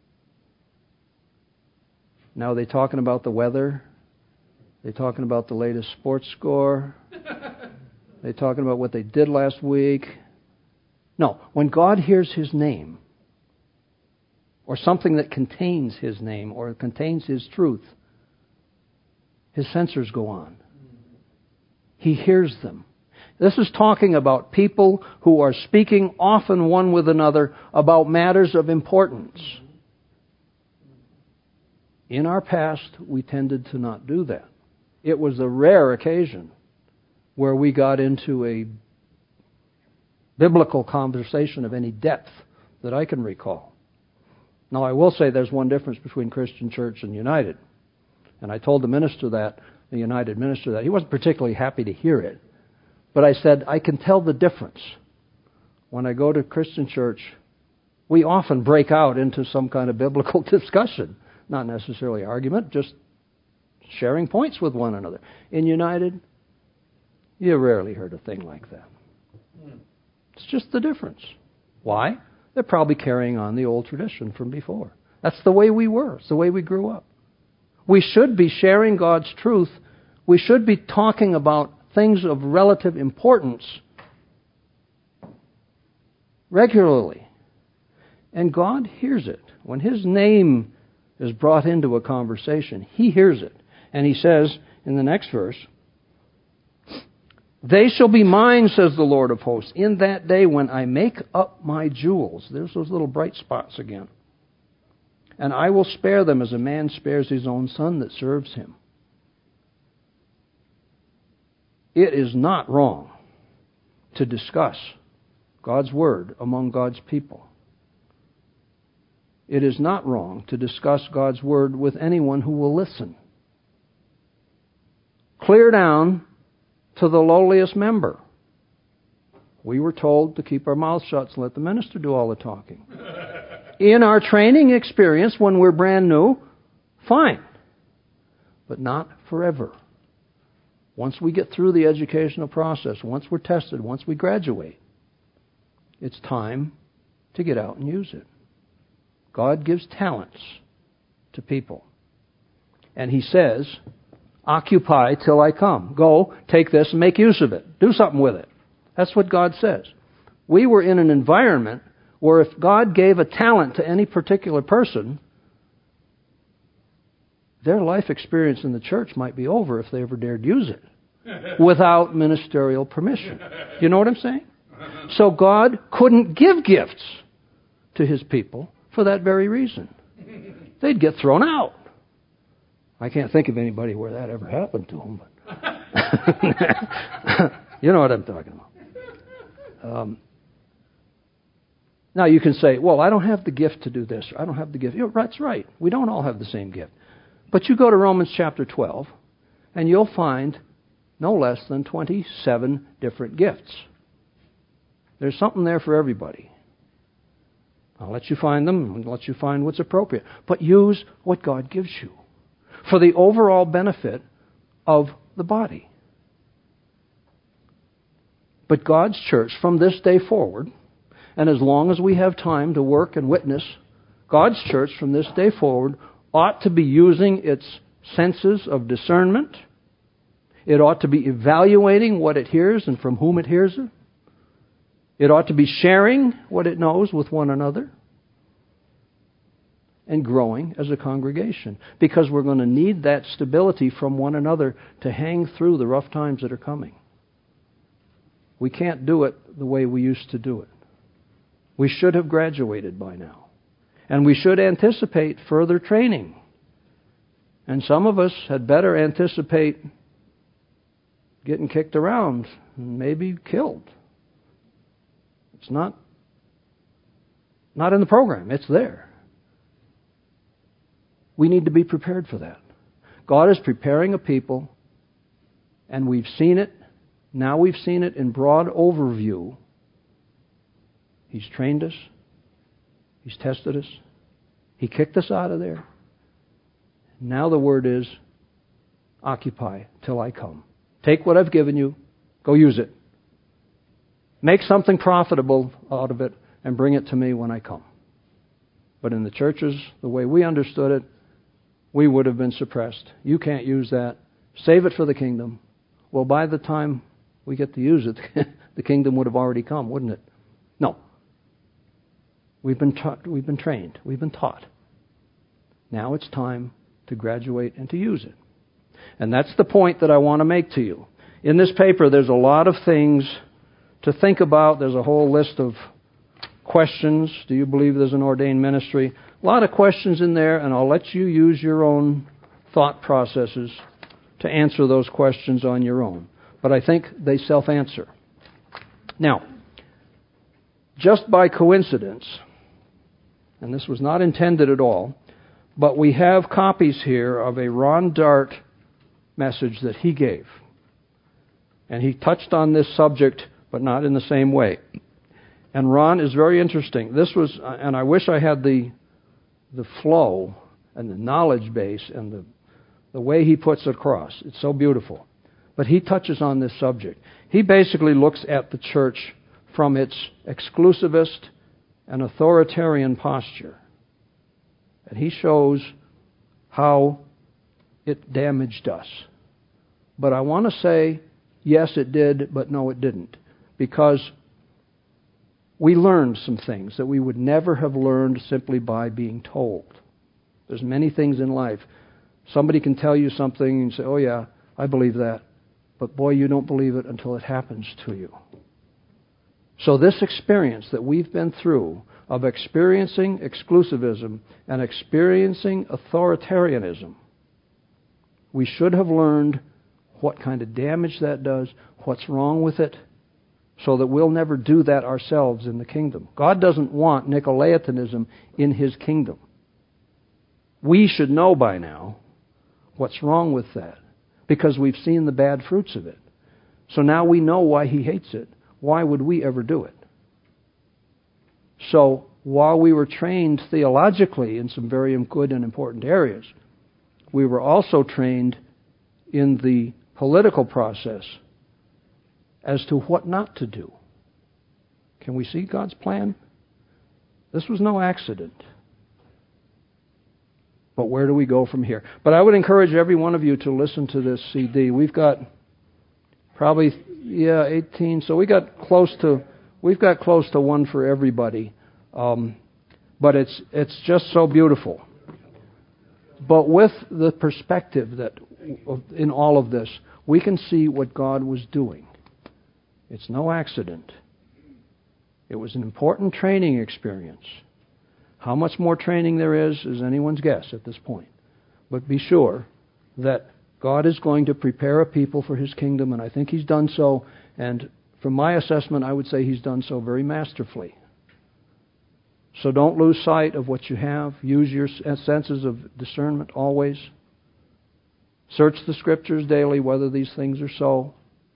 Now, are they talking about the weather? Are they talking about the latest sports score? Are they talking about what they did last week? No. When God hears his name, or something that contains his name, or contains his truth, his sensors go on. He hears them. This is talking about people who are speaking often one with another about matters of importance. In our past, we tended to not do that. It was a rare occasion where we got into a biblical conversation of any depth that I can recall. Now, I will say there's one difference between Christian Church and United. And I told the minister that, the United minister that. He wasn't particularly happy to hear it. But I said, I can tell the difference. When I go to Christian Church, we often break out into some kind of biblical discussion. Not necessarily argument, just sharing points with one another. In United, you rarely heard a thing like that. It's just the difference. Why? They're probably carrying on the old tradition from before. That's the way we were. It's the way we grew up. We should be sharing God's truth. We should be talking about things of relative importance regularly. And God hears it. When his name is brought into a conversation, he hears it. And he says in the next verse, they shall be mine, says the Lord of hosts, in that day when I make up my jewels. There's those little bright spots again. And I will spare them as a man spares his own son that serves him. It is not wrong to discuss God's Word among God's people. It is not wrong to discuss God's Word with anyone who will listen. Clear down to the lowliest member. We were told to keep our mouths shut and let the minister do all the talking. In our training experience, when we're brand new, fine. But not forever. Once we get through the educational process, once we're tested, once we graduate, it's time to get out and use it. God gives talents to people. And he says, occupy till I come. Go, take this and make use of it. Do something with it. That's what God says. We were in an environment where if God gave a talent to any particular person, their life experience in the church might be over if they ever dared use it without ministerial permission. You know what I'm saying? So God couldn't give gifts to his people for that very reason. They'd get thrown out. I can't think of anybody where that ever happened to them. But you know what I'm talking about. Now you can say, well, I don't have the gift to do this. Or I don't have the gift. That's right. We don't all have the same gift. But you go to Romans chapter 12, and you'll find no less than 27 different gifts. There's something there for everybody. I'll let you find them and let you find what's appropriate. But use what God gives you for the overall benefit of the body. But God's church, from this day forward, and as long as we have time to work and witness, God's church from this day forward ought to be using its senses of discernment. It ought to be evaluating what it hears and from whom it hears it. It ought to be sharing what it knows with one another and growing as a congregation, because we're going to need that stability from one another to hang through the rough times that are coming. We can't do it the way we used to do it. We should have graduated by now. And we should anticipate further training. And some of us had better anticipate getting kicked around and maybe killed. It's not in the program. It's there. We need to be prepared for that. God is preparing a people, and we've seen it. Now we've seen it in broad overview. He's trained us. He's tested us. He kicked us out of there. Now the word is, occupy till I come. Take what I've given you, go use it. Make something profitable out of it and bring it to me when I come. But in the churches, the way we understood it, we would have been suppressed. You can't use that. Save it for the kingdom. Well, by the time we get to use it, the kingdom would have already come, wouldn't it? No. We've been trained. We've been taught. Now it's time to graduate and to use it. And that's the point that I want to make to you. In this paper, there's a lot of things to think about. There's a whole list of questions. Do you believe there's an ordained ministry? A lot of questions in there, and I'll let you use your own thought processes to answer those questions on your own. But I think they self-answer. Now, just by coincidence, and this was not intended at all, but we have copies here of a Ron Dart message that he gave. And he touched on this subject, but not in the same way. And Ron is very interesting. This was, and I wish I had the flow and the knowledge base and the way he puts it across. It's so beautiful. But he touches on this subject. He basically looks at the church from its exclusivist and authoritarian posture. And he shows how it damaged us. But I want to say, yes, it did, but no, it didn't. Because we learned some things that we would never have learned simply by being told. There's many things in life. Somebody can tell you something and you say, oh yeah, I believe that. But boy, you don't believe it until it happens to you. So this experience that we've been through of experiencing exclusivism and experiencing authoritarianism, we should have learned what kind of damage that does, what's wrong with it, so that we'll never do that ourselves in the kingdom. God doesn't want Nicolaitanism in His kingdom. We should know by now what's wrong with that, because we've seen the bad fruits of it. So now we know why He hates it. Why would we ever do it? So while we were trained theologically in some very good and important areas, we were also trained in the political process as to what not to do. Can we see God's plan? This was no accident. But where do we go from here? But I would encourage every one of you to listen to this CD. We've got probably 18. So we've got close to one for everybody. But it's just so beautiful. But with the perspective that in all of this, we can see what God was doing. It's no accident. It was an important training experience. How much more training there is anyone's guess at this point. But be sure that God is going to prepare a people for His kingdom, and I think He's done so. And from my assessment, I would say He's done so very masterfully. So don't lose sight of what you have. Use your senses of discernment always. Search the Scriptures daily whether these things are so.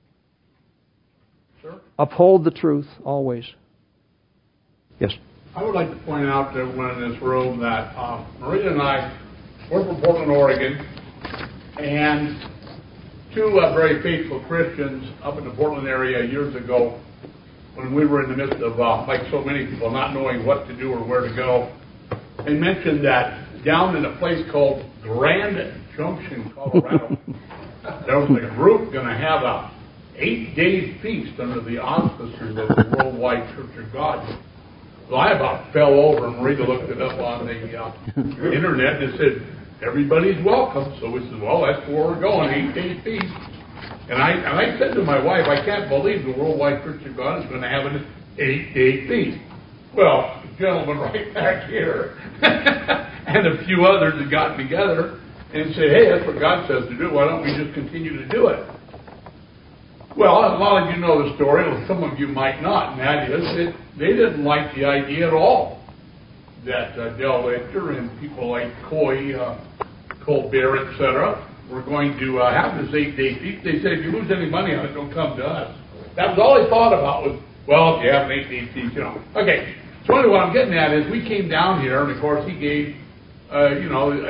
Sure. Uphold the truth always. Yes? I would like to point out to everyone in this room that Maria and I, we're from Portland, Oregon, and two very faithful Christians up in the Portland area years ago, when we were in the midst of, like so many people, not knowing what to do or where to go, they mentioned that down in a place called Grand Junction, Colorado, there was a group going to have a 8-day feast under the auspices of the Worldwide Church of God. So I about fell over, and Marita looked it up on the internet, and it said, everybody's welcome. So we said, well, that's where we're going, 8-day feast. And I said to my wife, I can't believe the Worldwide Church of God is going to have an 8-day feast. Well, the gentleman right back here and a few others had gotten together and said, hey, that's what God says to do. Why don't we just continue to do it? Well, a lot of you know the story, well, some of you might not, and that is that they didn't like the idea at all. that Dell Ledger and people like Coy, Colbert, etc., were going to have this 8-day feast. They said, if you lose any money on it, don't come to us. That was all they thought about was, well, if you have an 8-day feast, you know. Okay, so anyway, what I'm getting at is we came down here, and of course he gave, his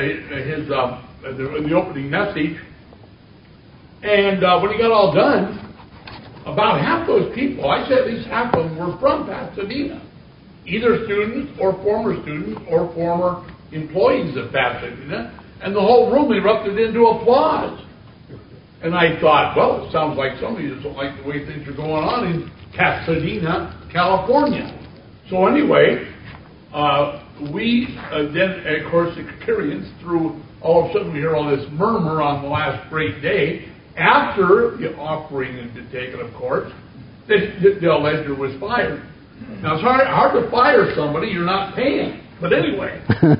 the opening message. And when he got all done, about half those people, I said at least half of them, were from Pasadena. Either students or former employees of Pasadena. And the whole room erupted into applause. And I thought, well, it sounds like somebody doesn't like the way things are going on in Pasadena, California. So anyway, we then, of course, experienced through, all of a sudden we hear all this murmur on the last great day, after the offering had been taken, of course, that Dell Ledger was fired. Now, it's hard to fire somebody you're not paying. But anyway.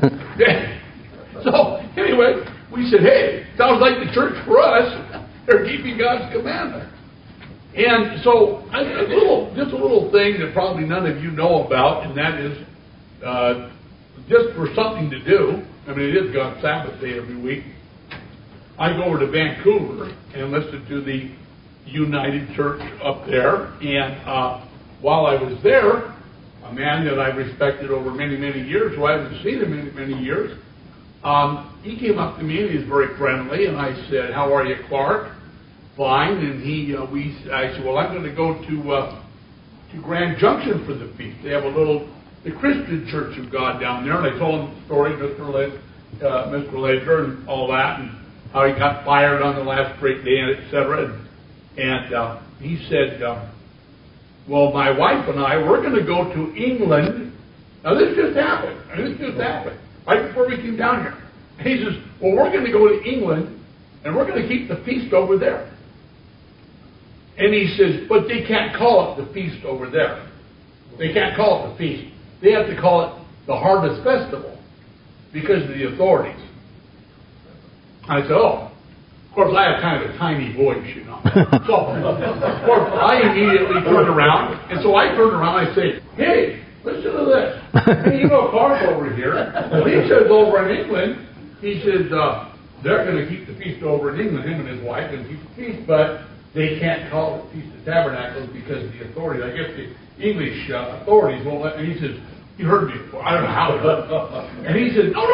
So, anyway, we said, hey, sounds like the church for us. They're keeping God's commandment. And so, just a little thing that probably none of you know about, and that is just for something to do. I mean, it is God's Sabbath day every week. I go over to Vancouver and listen to the United Church up there. And while I was there, a man that I respected over many, many years, who I haven't seen in many, many years, he came up to me and he was very friendly. And I said, "How are you, Clark?" "Fine." And I said, "Well, I'm going to go to Grand Junction for the feast. They have the Christian Church of God down there." And I told him the story, Mr. Ledger and all that, and how he got fired on the last great day, etc. And he said, "Well, my wife and I, we're going to go to England." Now, this just happened. Right before we came down here. And he says, "Well, we're going to go to England, and we're going to keep the feast over there." And he says, "But they can't call it the feast over there. They can't call it the feast. They have to call it the Harvest Festival because of the authorities." I said, "Oh." Of course, I have kind of a tiny voice, you know. So, of course, I immediately turned around. And so I turned around and I say, "Hey, listen to this. Hey, you know Clark over here. Well, he says over in England, he says they're going to keep the feast over in England, him and his wife, and keep the feast, but they can't call it Feast of Tabernacles because of the authorities. I guess the English authorities won't let." And he says, "You heard me before. I don't know how to." And he said, No.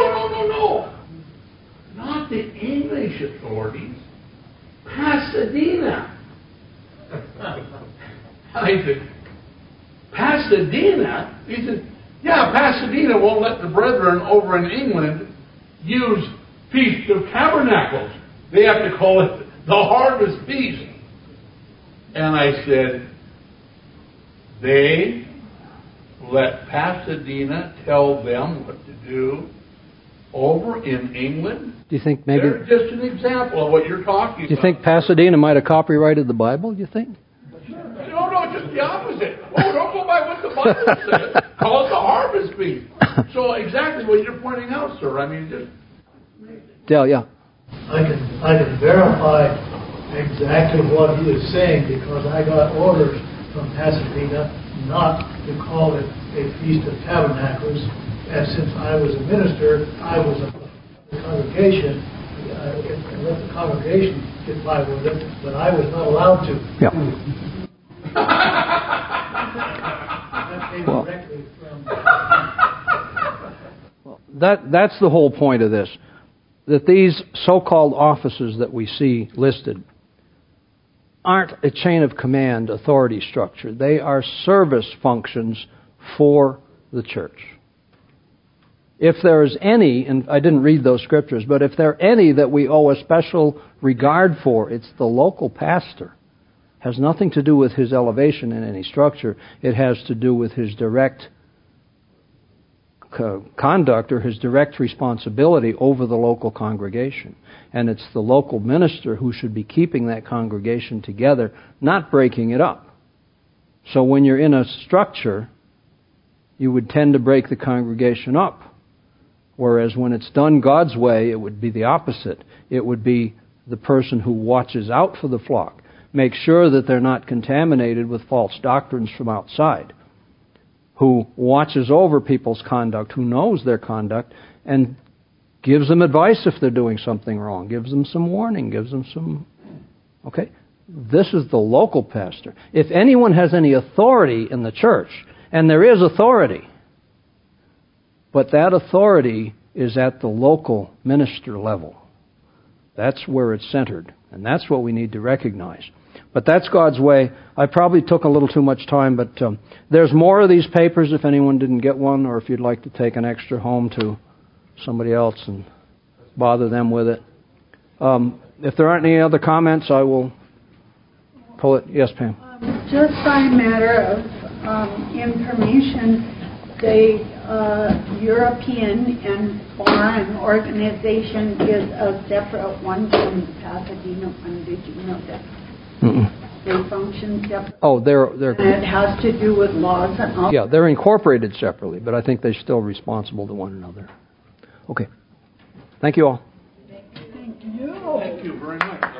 Not the English authorities. Pasadena. I said, "Pasadena?" He said, "Yeah, Pasadena won't let the brethren over in England use Feast of Tabernacles. They have to call it the Harvest Feast." And I said, "They let Pasadena tell them what to do over in England?" Do you think maybe... They're just an example of what you're talking about. Do you think Pasadena might have copyrighted the Bible, do you think? No, just the opposite. Oh, don't go by what the Bible says. Call it the Harvest Feast. So exactly what you're pointing out, sir. I mean, just... Dale, yeah. I can verify exactly what he is saying because I got orders from Pasadena not to call it a Feast of Tabernacles. And since I was a minister, I was a congregation, and let the congregation get by with it, but I was not allowed to. Yeah. That came directly from... That's the whole point of this. That these so-called offices that we see listed aren't a chain of command authority structure. They are service functions for the church. If there is any, and I didn't read those scriptures, but if there are any that we owe a special regard for, it's the local pastor. It has nothing to do with his elevation in any structure. It has to do with his direct conduct or his direct responsibility over the local congregation. And it's the local minister who should be keeping that congregation together, not breaking it up. So when you're in a structure, you would tend to break the congregation up. Whereas when it's done God's way, it would be the opposite. It would be the person who watches out for the flock, make sure that they're not contaminated with false doctrines from outside. who watches over people's conduct, who knows their conduct, and gives them advice if they're doing something wrong, gives them some warning, gives them some... Okay? This is the local pastor. If anyone has any authority in the church, and there is authority, but that authority is at the local minister level. That's where it's centered, and that's what we need to recognize. But that's God's way. I probably took a little too much time, but there's more of these papers if anyone didn't get one, or if you'd like to take an extra home to somebody else and bother them with it. If there aren't any other comments, I will pull it. Yes, Pam? Just by matter of information, the European and Foreign Organization is a separate one from the Pasadena one. Did you know that? Mm-mm. They function separately. Oh, they're. And it has to do with laws and all. Yeah, they're incorporated separately, but I think they're still responsible to one another. Okay. Thank you all. Thank you. Thank you very much.